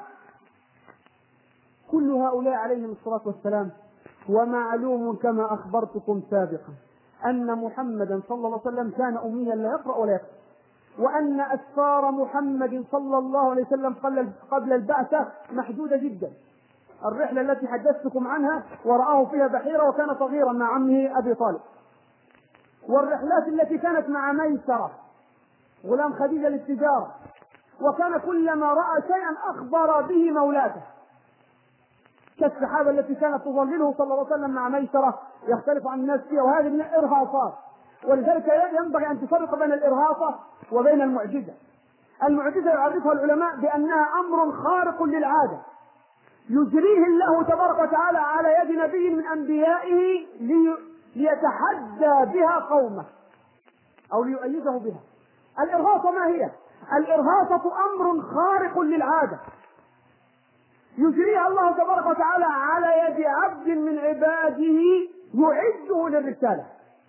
كل هؤلاء عليهم الصلاة والسلام. ومعلوم كما أخبرتكم سابقا أن محمدا صلى الله عليه وسلم كان أميا لا يقرأ ولا يكتب، وأن أسفار محمد صلى الله عليه وسلم قبل البعثة محدودة جدا. الرحلة التي حدثتكم عنها ورآه فيها بحيرة وكان صغيرا مع عمه أبي طالب، والرحلات التي كانت مع ميسرة غلام خديجة للتجارة، وكان كلما رأى شيئا أخبر به مولاته، كالسحابة التي كانت تظلله صلى الله عليه وسلم مع ميسرة يختلف عن الناس فيها، وهذه من الإرهاصات. ولذلك ينبغي أن تفرق بين الإرهاصة وبين المعجزة. المعجزة يعرفها العلماء بأنها أمر خارق للعادة يجريه الله تبارك وتعالى على يد نبي من أنبيائه ليتحدى بها قومه أو ليؤيده بها. الإرهاصة ما هي؟ الإرهاصة أمر خارق للعادة يجريها الله تبارك وتعالى على يد عبد من عباده يعده للرسالة.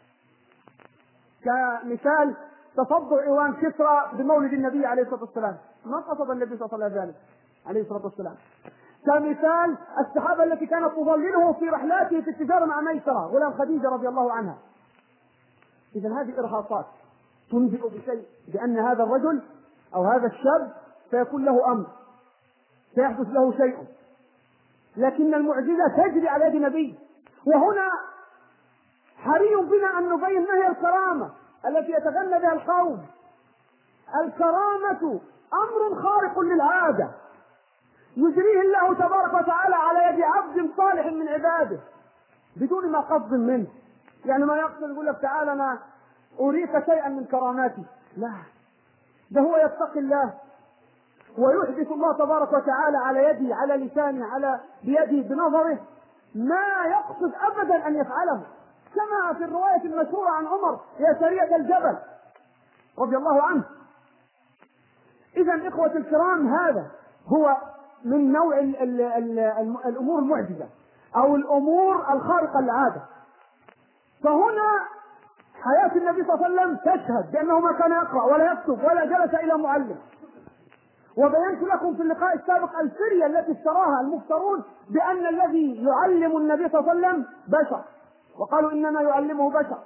كمثال تصدر إيوان كسرى بمولد النبي عليه الصلاة والسلام، ما قصد النبي صلى الله عليه وسلم عليه الصلاة والسلام. كمثال السحابة التي كانت تظلله في رحلاته في التجارة مع ميسرة غلام خديجة رضي الله عنها. إذا هذه إرهاصات تنبئ بشيء، بأن هذا الرجل أو هذا الشاب سيكون له أمر، سيحدث له شيء، لكن المعجزة تجري على يد نبي. وهنا حري بنا أن نبين ما هي الكرامة التي يتغنى بها القوم. الكرامة أمر خارق للعادة يجريه الله تبارك وتعالى على يد عبد صالح من عباده بدون ما قصد منه. يعني ما يقصد يقول لك تعالى أنا أريك شيئا من كراماتي، لا، ده هو يتقي الله ويحدث الله تبارك وتعالى على يده على لسانه على بيده بنظره ما يقصد أبدا أن يفعله، كما في الرواية المشهورة عن عمر يا سريع الجبل رضي الله عنه. إذا إخوة الكرام هذا هو من نوع ال ال ال الأمور المعجزة أو الأمور الخارقة للعادة. فهنا حياة النبي صلى الله عليه وسلم تشهد بأنه ما كان يقرأ ولا يكتب ولا جلس إلى معلم. وبينت لكم في اللقاء السابق الفرية التي اشتراها المفترون بأن الذي يعلم النبي صلى الله عليه وسلم بشر، وقالوا إنما يعلمه بشر.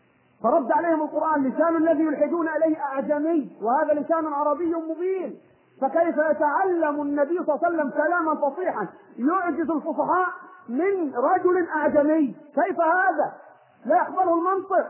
فرد عليهم القرآن: لسان الذي يلحدون إليه أعجمي وهذا لسان عربي مبين. فكيف يتعلم النبي صلى الله عليه وسلم كلاما فصيحا يعجز الفصحاء من رجل أعجمي؟ كيف هذا؟ لا يقبله المنطق.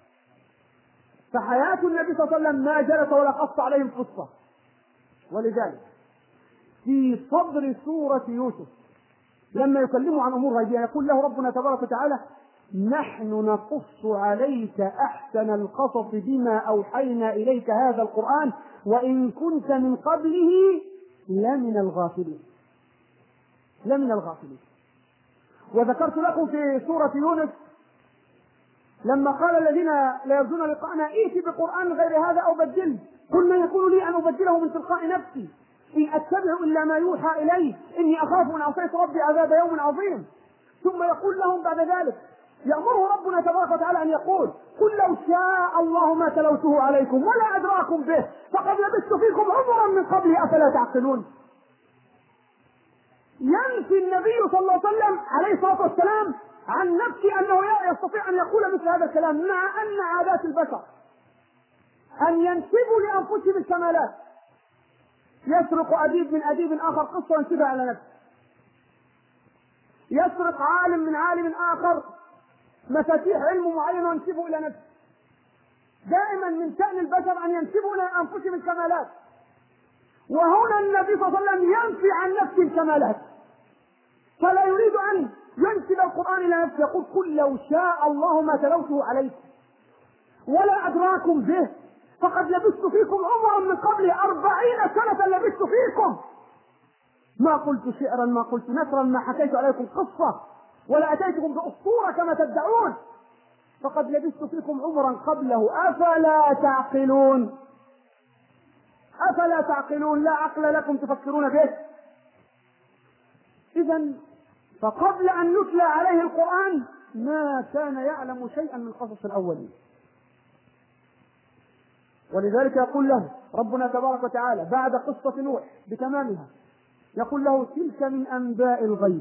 فحياة النبي صلى الله عليه وسلم ما جلس ولا قص عليهم قصة. ولذلك في صدر سورة يوسف لما يكلمه عن أمور غيبية يقول له ربنا تبارك وتعالى: نحن نقص عليك أحسن القصص بما أوحينا إليك هذا القرآن وإن كنت من قبله لمن الغافلين. لمن الغافلين. وذكرت لكم في سورة يونس لما قال الذين لا يرجون لقاءنا ائت بقرآن غير هذا أو بدله، قل ما يكون لي أن أبدله من تلقاء نفسي إن أتبع إلا ما يوحى إلي إني أخاف إن عصيت ربي عذاب يوم عظيم. ثم يقول لهم بعد ذلك يأمره ربنا تبارك وتعالى أن يقول: قل لو شاء الله ما تلوته عليكم ولا أدراكم به فقد لبثت فيكم عمرا من قبله أفلا تعقلون. ينفي النبي صلى الله عليه وسلم عليه الصلاة والسلام عن نفسه أنه يستطيع أن يقول مثل هذا الكلام، مع أن عادات البشر أن ينسبوا لأنفسهم الكمالات. يسرق أديب من أديب آخر قصة وينسبها على نفسه، يسرق عالم من عالم آخر مفاتيح علم معين وينسبه إلى نفسه. دائما من شأن البشر أن ينسبوا إلى أنفسهم الكمالات، وهنا النبي صلى الله عليه وسلم ينفي عن نفسه الكمالات، فلا يريد أن ينسب القرآن إلى نفسه. يقول: قل لو شاء الله ما تلوته عليكم ولا أدراكم به فقد لبثت فيكم عمرا من قبل أربعين سنة لبثت فيكم ما قلت شعرا ما قلت نثرا ما حكيت عليكم قصة ولا أتيتكم بأسطورة كما تدعون فقد لبثت فيكم عمرا قبله أفلا تعقلون. أفلا تعقلون، لا عقل لكم تفكرون به. إذن فقبل أن يتلى عليه القرآن ما كان يعلم شيئا من قصص الأولين. ولذلك يقول له ربنا تبارك وتعالى بعد قصة نوح بتمامها، يقول له: تلك من أنباء الغيب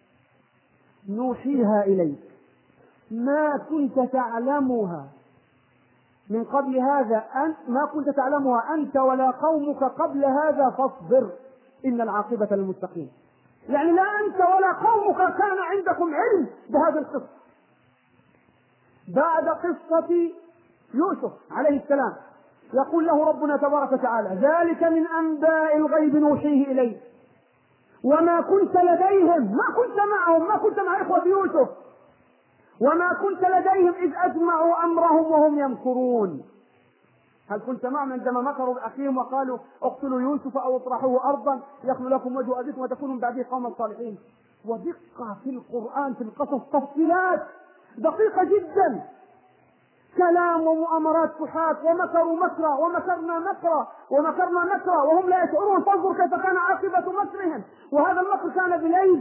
نوحيها إليك ما كنت تعلمها من قبل هذا أن ما كنت تعلمها أنت ولا قومك قبل هذا فاصبر إن العاقبة للمتقين. يعني لا أنت ولا قومك كان عندكم علم بهذا القصة. بعد قصة يوسف عليه السلام يقول له ربنا تبارك وتعالى: ذلك من أنباء الغيب نوحيه إليك وما كنت لديهم، ما كنت معهم، ما كنت مع إخوة يوسف، وما كنت لديهم إذ أجمعوا أمرهم وهم يمكرون. هل كنت معهم عندما مكروا بأخيهم وقالوا اقتلوا يوسف أو اطرحوه أرضا يخلو لكم وجه أبيكم وتكونوا من بعده قوما صالحين؟ ودقة في القرآن في القصص، تفصيلات دقيقة جدا، كلام ومؤامرات فحات، ومكروا مكرا ومكرنا مكرا ومكرنا مكرا وهم لا يشعرون، فانظر كيف كان عاقبة مكرهم، وهذا المكر كان بليل.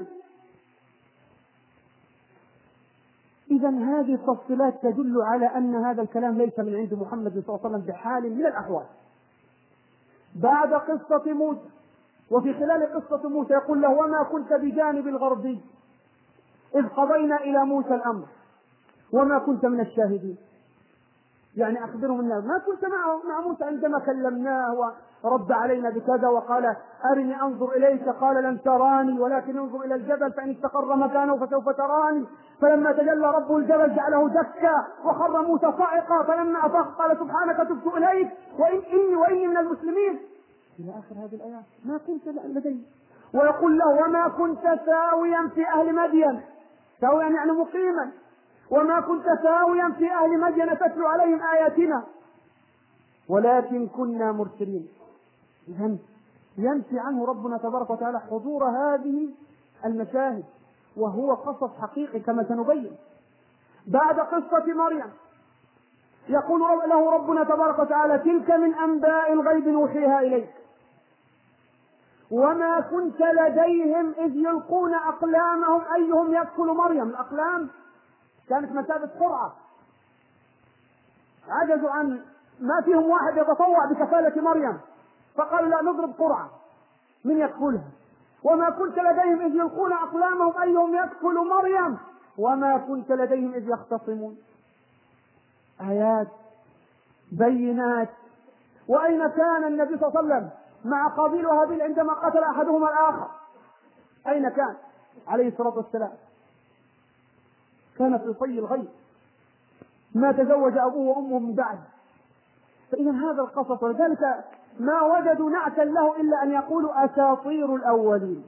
إذا هذه التفصيلات تدل على أن هذا الكلام ليس من عند محمد صلى الله عليه وسلم بحال من الأحوال. بعد قصة موسى وفي خلال قصة موسى يقول له: وما كنت بجانب الغربي إذ قضينا إلى موسى الأمر وما كنت من الشاهدين. يعني أخبرهم الناس ما كنت معه مع موسى عندما كلمناه ورد علينا بكذا وقال أرني أنظر إليك قال لن تراني ولكن انظر إلى الجبل فإن استقر مكانه فسوف تراني فلما تجلى رب الجبل جعله دكا وخر موسى صاعقا فلما أفاق قال سبحانك تبت إليك وإن إني وإني من المسلمين إلى آخر هذه الآيات. ما كنت لديه. ويقول له: وما كنت ساويا في أهل مدين، ساويا يعني مقيما، وما كنت ساويا في أهل مدين تتلو عليهم آياتنا ولكن كنا مرسلين. إذن ينفي عنه ربنا تبارك وتعالى حضور هذه المشاهد، وهو قصص حقيقي كما سنبين. بعد قصة مريم يقول له ربنا تبارك وتعالى: تلك من أنباء الغيب نوحيها إليك وما كنت لديهم إذ يلقون أقلامهم أيهم يكفل مريم. الأقلام كانت مثابة قرعة، عجزوا عن ما فيهم واحد يتطوع بكفالة مريم فقالوا لا نضرب قرعة من يكفلها. وما كنت لديهم إذ يلقون أقلامهم أيهم يكفل مريم وما كنت لديهم إذ يختصمون. آيات بينات. وأين كان النبي صلى الله عليه وسلم مع قابيل وهابيل عندما قتل أحدهما الآخر، أين كان عليه الصلاة والسلام؟ كان في طي الغيب، ما تزوج أبوه وأمه من بعد. فإذا هذا القصص، ولذلك ما وجدوا نعتا له إلا أن يقولوا أساطير الأولين،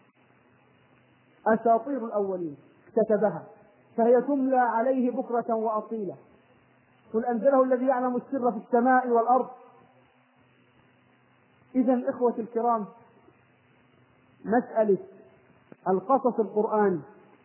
أساطير الأولين كتبها، فهي تملى عليه بكرة وأصيلا. قل أنزله الذي يعلم السر في السماء والأرض. إذن إخوتي الكرام، مسألة القصص القرآن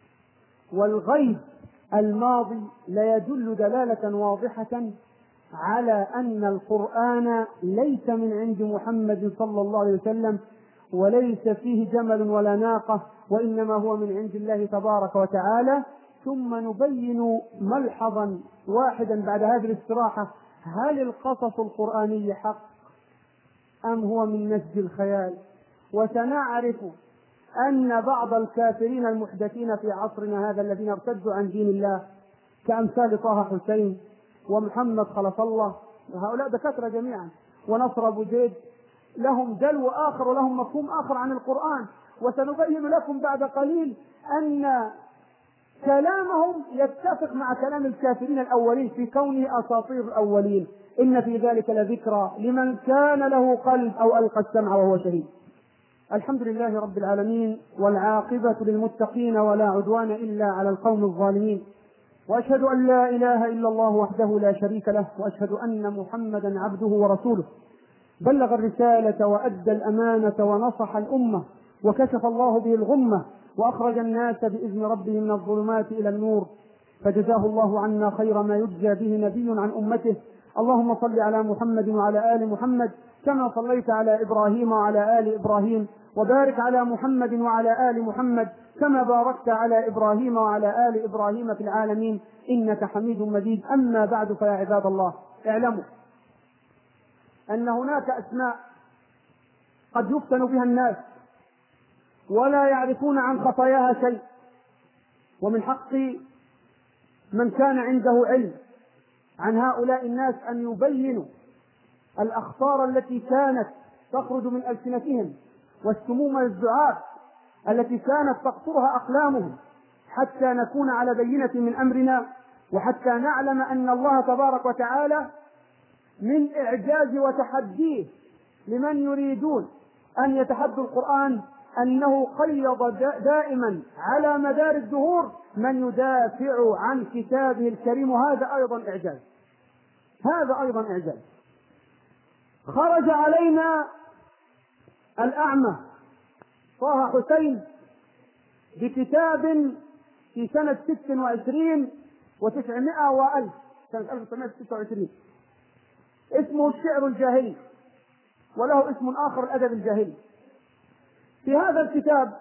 والغيب الماضي لا يدل دلالة واضحة على أن القرآن ليس من عند محمد صلى الله عليه وسلم، وليس فيه جمل ولا ناقة، وإنما هو من عند الله تبارك وتعالى. ثم نبين ملحظا واحدا بعد هذه الاستراحة: هل القصص القرآني حق أم هو من نسج الخيال؟ وسنعرف أن بعض الكافرين المحدثين في عصرنا هذا الذين ارتدوا عن دين الله كأمثال طه حسين ومحمد خلف الله، وهؤلاء دكاترة جميعا، ونصر أبو زيد، لهم دلو آخر ولهم مفهوم آخر عن القرآن. وسنبين لكم بعد قليل أن كلامهم يتفق مع كلام الكافرين الأولين في كونه أساطير الأولين. إن في ذلك لذكرى لمن كان له قلب أو ألقى السمع وهو شهيد. الحمد لله رب العالمين، والعاقبة للمتقين، ولا عدوان إلا على القوم الظالمين. وأشهد أن لا إله إلا الله وحده لا شريك له، وأشهد أن محمدا عبده ورسوله، بلغ الرسالة وأدى الأمانة ونصح الأمة، وكشف الله به الغمة، وأخرج الناس بإذن ربهم من الظلمات إلى النور، فجزاه الله عنا خير ما يجزى به نبي عن أمته. اللهم صل على محمد وعلى آل محمد كما صليت على إبراهيم وعلى آل إبراهيم، وبارك على محمد وعلى آل محمد كما باركت على إبراهيم وعلى آل إبراهيم في العالمين إنك حميد مجيد. أما بعد، فيا عباد الله، اعلموا أن هناك أسماء قد يفتن بها الناس ولا يعرفون عن خطاياها شيء، ومن حق من كان عنده علم عن هؤلاء الناس أن يبينوا الأخطار التي كانت تخرج من ألسنتهم والسموم الزعاف التي كانت تقطرها أقلامهم، حتى نكون على بينة من أمرنا، وحتى نعلم أن الله تبارك وتعالى من إعجاز وتحديه لمن يريدون أن يتحدوا القرآن أنه قيض دائما على مدار الدهور من يدافع عن كتابه الكريم، وهذا أيضا إعجاز، هذا أيضا إعجاز. خرج علينا الأعمى طه حسين بكتاب في سنة ست وعشرين وتسعمائة وألف، سنة ألف وتسعمائة وستة وعشرين، اسمه الشعر الجاهلي، وله اسم آخر الأدب الجاهلي. في هذا الكتاب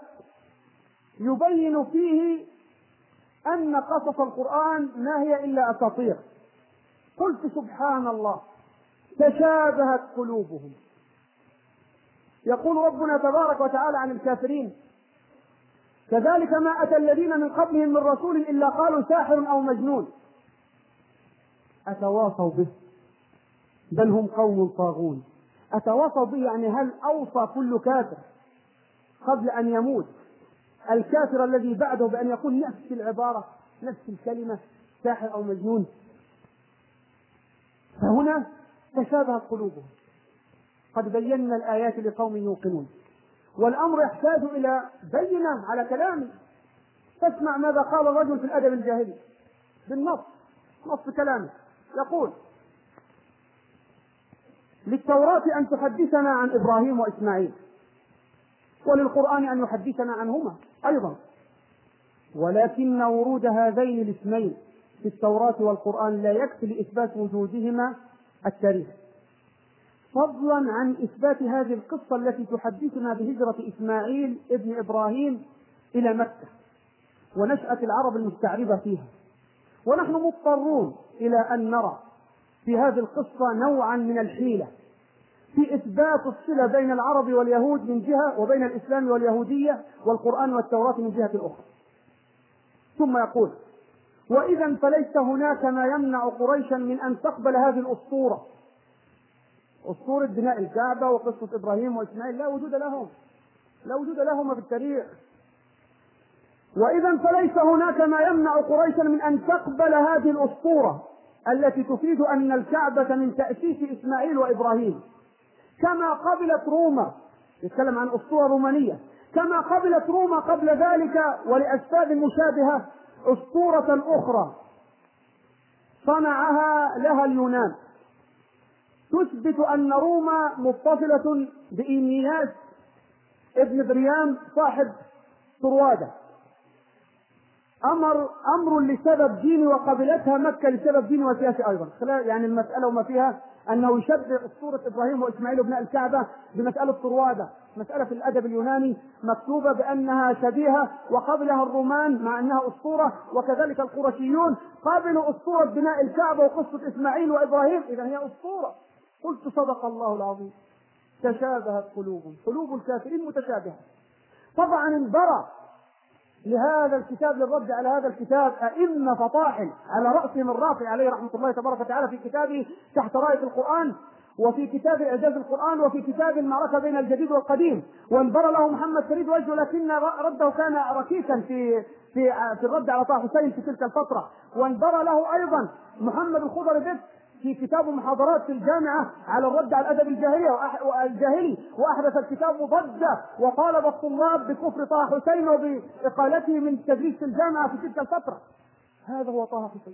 يبين فيه أن قصص القرآن ما هي إلا أساطير. قلت سبحان الله، تشابهت قلوبهم. يقول ربنا تبارك وتعالى عن الكافرين: كذلك ما أتى الذين من قبلهم من رسول إلا قالوا ساحر أو مجنون أتواصوا به بل هم قوم طاغون. أتواصوا به يعني هل أوصى كل كافر قبل أن يموت الكافر الذي بعده بأن يقول نفس العبارة نفس الكلمة ساحر أو مجنون؟ فهنا تشابهت قلوبهم. قد بينا الآيات لقوم يوقنون، والأمر يحتاج إلى بينة على كلامي. تسمع ماذا قال الرجل في الأدب الجاهلي بالنص، نص كلامه، يقول: للتوراة أن تحدثنا عن إبراهيم وإسماعيل، وللقرآن أن يحدثنا عنهما أيضا، ولكن ورود هذين الاسمين في التوراة والقرآن لا يكفي لإثبات وجودهما التاريخ، فضلا عن إثبات هذه القصة التي تحدثنا بهجرة إسماعيل ابن إبراهيم إلى مكة ونشأة العرب المستعربة فيها. ونحن مضطرون إلى أن نرى في هذه القصة نوعا من الحيلة في إثبات الصلة بين العرب واليهود من جهة، وبين الإسلام واليهودية والقرآن والتوراة من جهة أخرى. ثم يقول: وإذا فليس هناك ما يمنع قريشا من أن تقبل هذه الأسطورة أسطورة بناء الكعبة وقصة إبراهيم وإسماعيل لا وجود لهم، لا وجود لهما في التاريخ. وإذا فليس هناك ما يمنع قريشا من أن تقبل هذه الأسطورة التي تفيد أن الكعبة من تأسيس إسماعيل وإبراهيم، كما قبلت روما، يتكلم عن أسطورة رومانية، كما قبلت روما قبل ذلك ولأسباب مشابهة أسطورة أخرى صنعها لها اليونان تثبت أن روما متصلة بإينياس ابن بريام صاحب طروادة، أمر أمر لسبب ديني وقبلتها مكة لسبب ديني وسياسي أيضا. يعني المسألة وما فيها أنه يشبه أسطورة إبراهيم وإسماعيل وبناء الكعبة بمسألة طروادة، مسألة في الأدب اليوناني مكتوبة بأنها شبيهة، وقبلها الرومان مع أنها أسطورة، وكذلك القرشيون قابلوا أسطورة بناء الكعبة وقصة إسماعيل وإبراهيم، إذا هي أسطورة. قلت صدق الله العظيم. تشابهت قلوبهم، قلوب الكافرين متشابهة. طبعا انبرى لهذا الكتاب للرد على هذا الكتاب أئمة فطاحل، على رأسهم الرافعي عليه رحمة الله تبارك وتعالى في كتابه تحت راية القرآن، وفي كتاب إعجاز القرآن، وفي كتاب المعركة بين الجديد والقديم، وانبرى له محمد فريد وجهه، لكن رده كان ركيكا في في في الرد على طه حسين في تلك الفترة. وانبرى له أيضا محمد الخضر بك في كتاب محاضرات في الجامعة على الرد على الأدب الجاهلي والجاهلي، وأحدث الكتاب ضجة وطالب الطلاب بكفر طه حسين وبإقالته من تدريس في الجامعة في تلك الفترة. هذا هو طه حسين.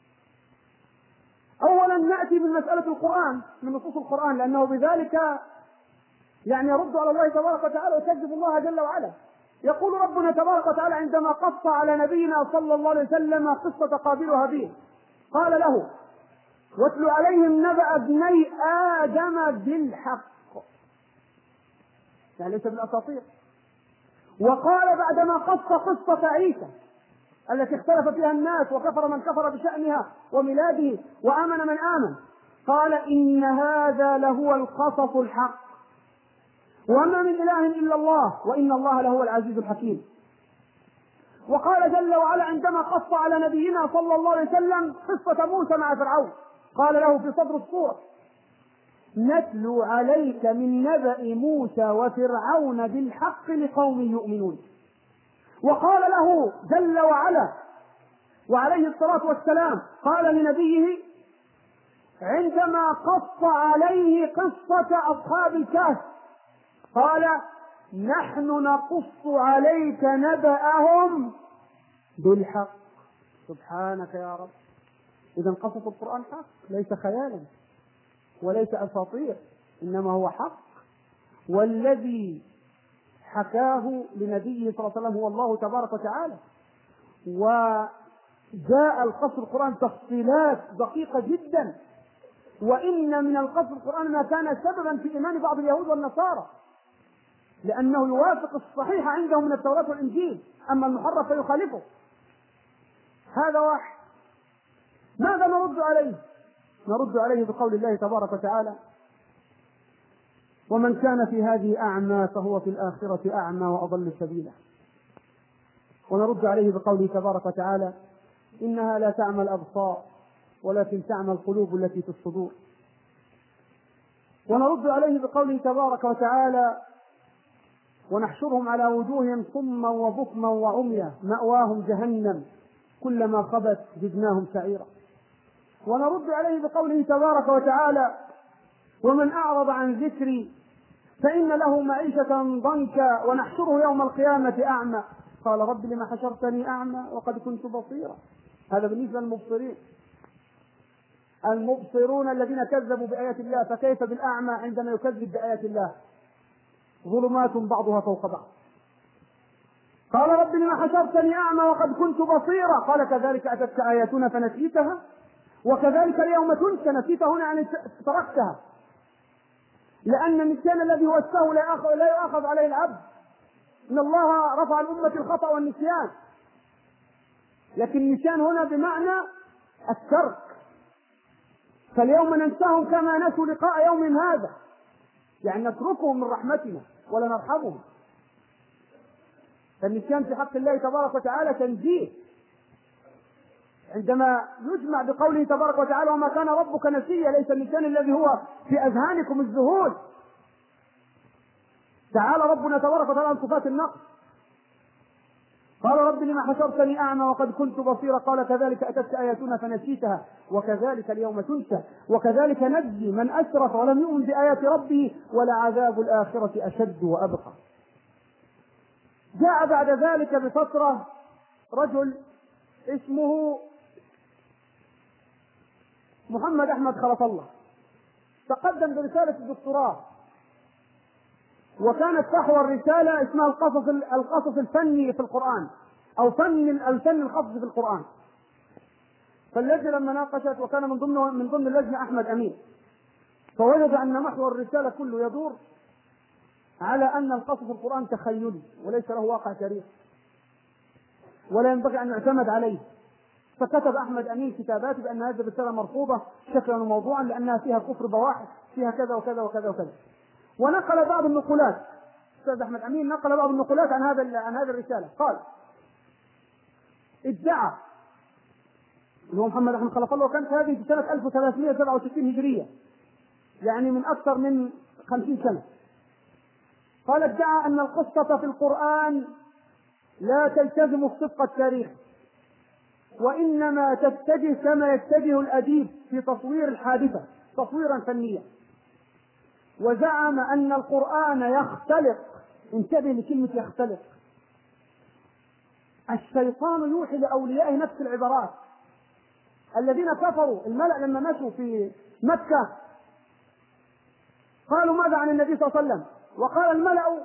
أولا نأتي من مسألة القرآن، من نصوص القرآن، لأنه بذلك يعني يرد على الله تبارك وتعالى ويكذب الله جل وعلا. يقول ربنا تبارك وتعالى عندما قص على نبينا صلى الله عليه وسلم قصة قابيل وهابيل قال له: واتل عليهم نبأ ابني آدم بالحق، يعني ليس بالأساطير. وقال بعدما قص قصة عيسى التي اختلف فيها الناس وكفر من كفر بشأنها وميلاده وآمن من آمن، قال: إن هذا لهو القصص الحق وما من إله إلا الله وإن الله لهو العزيز الحكيم. وقال جل وعلا عندما قص على نبينا صلى الله عليه وسلم قصة موسى مع فرعون قال له في صدر السورة: نتلو عليك من نبأ موسى وفرعون بالحق لقوم يؤمنون. وقال له جل وعلا وعليه الصلاة والسلام قال لنبيه عندما قص عليه قصة أصحاب الكهف قال: نحن نقص عليك نبأهم بالحق. سبحانك يا رب. إذا قصص القرآن حق، ليس خيالا وليس أساطير، إنما هو حق. والذي حكاه لنبيه صلى الله عليه وسلم هو الله تبارك وتعالى. وجاء القصر القرآن تفصيلات دقيقة جدا، وإن من القصر القرآن ما كان سببا في إيمان بعض اليهود والنصارى، لأنه يوافق الصحيح عندهم من التوراة والإنجيل، أما المحرف فيخالفه. هذا واحد. ماذا نرد عليه؟ نرد عليه بقول الله تبارك وتعالى: ومن كان في هذه أعمى فهو في الآخرة أعمى وأضل سبيلا. ونرد عليه بقوله تبارك وتعالى: إنها لا تعمى الأبصار ولكن تعمى القلوب التي في الصدور. ونرد عليه بقوله تبارك وتعالى: ونحشرهم على وجوههم صما وبكما وعميا مأواهم جهنم كلما خبت زدناهم سعيرا. ونرد عليه بقوله تبارك وتعالى: ومن أعرض عن ذكري فإن له معيشة ضنكا ونحشره يوم القيامة أعمى قال رب لما حشرتني أعمى وقد كنت بصيرا. هذا بالنسبة للمبصرين، المبصرون الذين كذبوا بآيات الله، فكيف بالأعمى عندما يكذب بآيات الله؟ ظلمات بعضها فوق بعض. قال رب لما حشرتني أعمى وقد كنت بصيرا قال كذلك أتتك آياتنا فنسيتها وكذلك اليوم تنسى. نسيت هنا يعني تركتها، لأن النسيان الذي هو السهو لا يؤاخذ عليه العبد، إن الله رفع الأمة الخطأ والنسيان، لكن النسيان هنا بمعنى الترك. فاليوم ننساهم كما نسوا لقاء يوم هذا، يعني نتركهم من رحمتنا ولا نرحمهم. فالنسيان في حق الله تبارك وتعالى تنزيه عندما يجمع بقوله تبارك وتعالى وما كان ربك نسيا، ليس النسيان الذي هو في أذهانكم الذهول. تعالى ربنا تبارك وتعالى عن صفات النقص. قال رب لما حشرتني أعمى وقد كنت بصيرا قال كذلك أتتك آياتنا فنسيتها وكذلك اليوم تنسى وكذلك نجزي من أسرف ولم يؤمن بآيات ربه ولعذاب الآخرة أشد وأبقى. جاء بعد ذلك بفترة رجل اسمه محمد أحمد خلف الله، تقدم برسالة الدكتوراه، وكانت تحوى الرسالة اسمها القصص القصص الفني في القرآن أو فن الفن القصص في القرآن. فاللجنة لما ناقشت وكان من ضمن من ضمن اللجنة أحمد أمين، فوجد أن محور الرسالة كله يدور على أن القصص في القرآن تخيلي وليس له واقع تاريخي ولا ينبغي أن يعتمد عليه. فكتب أحمد أمين كتابات بأن هذه الرسالة مرفوضة شكلا وموضوعا لأنها فيها كفر بواحث، فيها كذا وكذا وكذا وكذا. ونقل بعض النقولات، أستاذ أحمد أمين نقل بعض النقولات عن هذا عن هذه الرسالة. قال ادعى اللي هو محمد أحمد خلف الله، وكانت هذه في سنة ألف وثلاثمائة وسبعة وستين هجرية، يعني من أكثر من خمسين سنة. قال ادعى أن القصة في القرآن لا تلتزم الصدق التاريخي، وإنما تتجه كما يتجه الأديب في تصوير الحادثة تصويرا فنيا. وزعم أن القرآن يختلق، انتبه لكلمة يختلق، الشيطان يوحي لأوليائه نفس العبارات. الذين كفروا الملأ لما مشوا في مكة قالوا ماذا عن النبي صلى الله عليه وسلم؟ وقال الملأ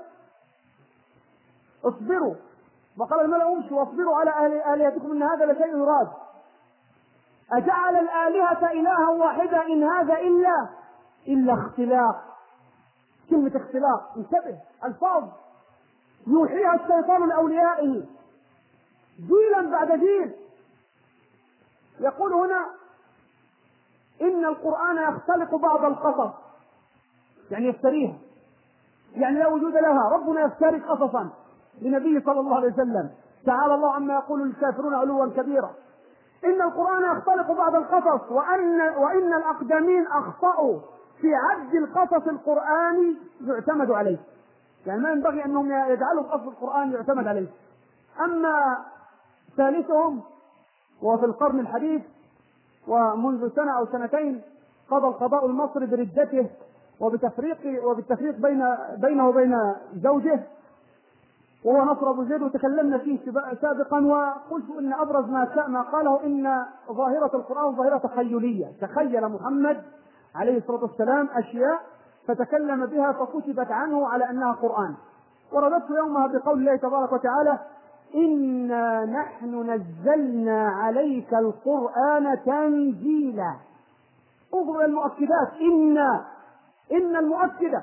اصبروا، وقال الملأ امشوا واصبروا على آلهتكم إن هذا لشيء يراد. أجعل الآلهة إلها واحدا إن هذا إلا إلا اختلاق. كلمة اختلاق، انتبه، الفاظ يوحيها الشيطان لأوليائه جيلا بعد جيل. يقول هنا إن القرآن يختلق بعض القصص، يعني يفتريها، يعني لا وجود لها. ربنا يفتري قصصا لنبيه صلى الله عليه وسلم، تعالى الله عما يقول الكافرون علوا كبيرا. إن القرآن يختلق بعض القصص وأن وإن الأقدمين أخطأوا في عد القصص القرآني يعتمد عليه، يعني ما ينبغي أنهم يجعلوا قصص القرآن يعتمد عليه. أما ثالثهم وفي القرن الحديث ومنذ سنة أو سنتين قضى القضاء المصري بردته وبتفريق وبالتفريق بين بينه وبين زوجه وهو نصر أبو زيد، وتكلمنا فيه سابقا وقلت إن أبرز ما ما قاله إن ظاهرة القرآن ظاهرة تخيلية، تخيل محمد عليه الصلاة والسلام أشياء فتكلم بها فكتبت عنه على أنها قرآن. ورددت يومها بقول الله تبارك وتعالى إنا نحن نزلنا عليك القرآن تنزيلا. انظر المؤكدات، إن إن المؤكدة،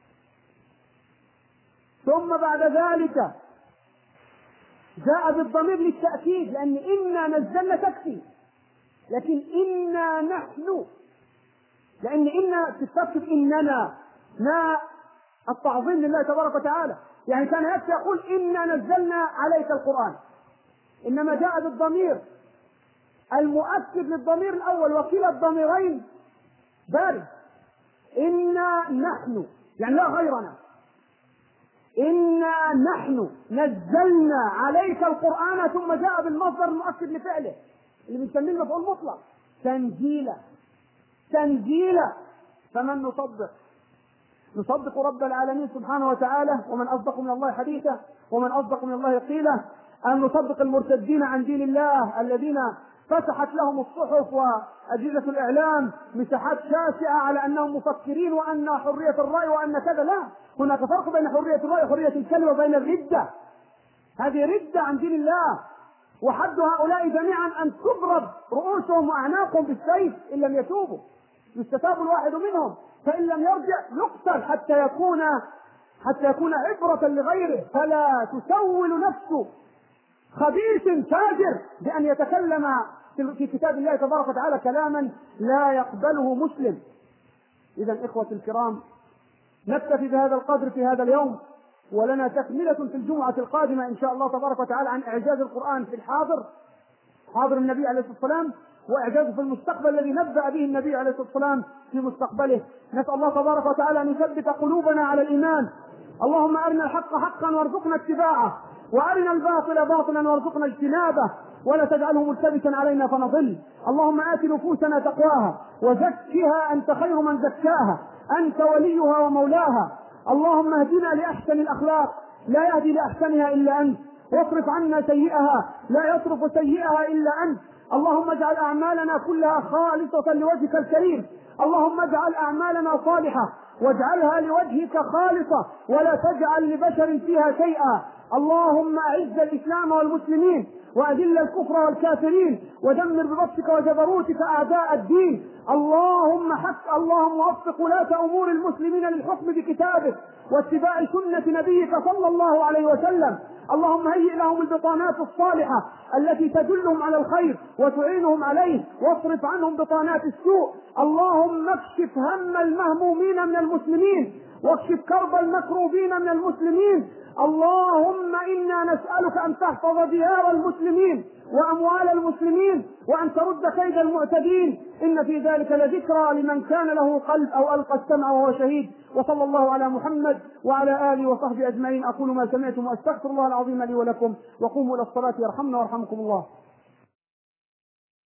ثم بعد ذلك جاء بالضمير للتأكيد، لأن إنا نزلنا تكفي، لكن إنا نحن، لأن إنا تستكتب إننا نا التعظيم لله تبارك وتعالى، يعني كان يكفي يقول إنا نزلنا عليك القرآن، إنما جاء بالضمير المؤكد للضمير الأول، وكلا الضميرين بارد. إنا نحن يعني لا غيرنا، إنا نحن نزلنا عليك القرآن، ثم جاء بالمصدر المؤكد لفعله اللي بنسميه المفعول مطلق، تنزيلا تنزيلا. فمن نصدق؟ نصدق رب العالمين سبحانه وتعالى، ومن أصدق من الله حديثا ومن أصدق من الله قيلا. أن نصدق المرتدين عن دين الله الذين فتحت لهم الصحف وأجهزة الإعلام مساحات شاسعة على أنهم مفكرين وأن حرية الرأي وأن كذا. لا، هناك فرق بين حرية الرأي وحرية الكلمة وبين الردة. هذه ردة عن دين الله، وحد هؤلاء جميعا أن تضرب رؤوسهم وأعناقهم بالسيف إن لم يتوبوا، يستتاب الواحد منهم، فإن لم يرجع يقتل حتى يكون حتى يكون عبرة لغيره. فلا تسول نفسه خبيث فاجر بأن يتكلم في كتاب الله تبارك وتعالى كلاما لا يقبله مسلم. إذا إخوة الكرام، نكتفي بهذا القدر في هذا اليوم، ولنا تكملة في الجمعة القادمة إن شاء الله تبارك وتعالى عن إعجاز القرآن في الحاضر. حاضر النبي عليه الصلاة والسلام وإعجازه في المستقبل الذي نبأ به النبي عليه الصلاة والسلام في مستقبله. نسأل الله تبارك وتعالى أن يثبت قلوبنا على الإيمان. اللهم أرنا الحق حقا وارزقنا اتباعه، وأرنا الباطل باطلا وارزقنا اجتنابه، ولا تجعله ملتبسا علينا فنضل. اللهم آت نفوسنا تقواها وزكها أنت خير من زكاها، أنت وليها ومولاها. اللهم اهدنا لأحسن الأخلاق لا يهدي لأحسنها إلا أنت، واصرف عنا سيئها لا يصرف سيئها إلا أنت. اللهم اجعل أعمالنا كلها خالصة لوجهك الكريم. اللهم اجعل أعمالنا صالحة واجعلها لوجهك خالصة ولا تجعل لبشر فيها شيئا. اللهم أعز الإسلام والمسلمين وأذل الكفر والكافرين ودمر ببطشك وجبروتك أعداء الدين. اللهم حق اللهم وفق ولاة أمور المسلمين للحكم بكتابك واتباع سنة نبيك صلى الله عليه وسلم. اللهم هيئ لهم البطانات الصالحة التي تدلهم على الخير وتعينهم عليه، واصرف عنهم بطانات السوء. اللهم اكشف هم المهمومين من المسلمين واكشف كرب المكروبين من المسلمين. اللهم إنا نسألك أن تحفظ ديار المسلمين وأموال المسلمين وأن ترد كيد المعتدين. إن في ذلك لذكرى لمن كان له قلب أو ألقى السمع وهو شهيد. وصلى الله على محمد وعلى آله وصحبه أجمعين. أقول ما سمعتم وأستغفر الله العظيم لي ولكم، وقوموا إلى الصلاة يرحمنا ويرحمكم الله.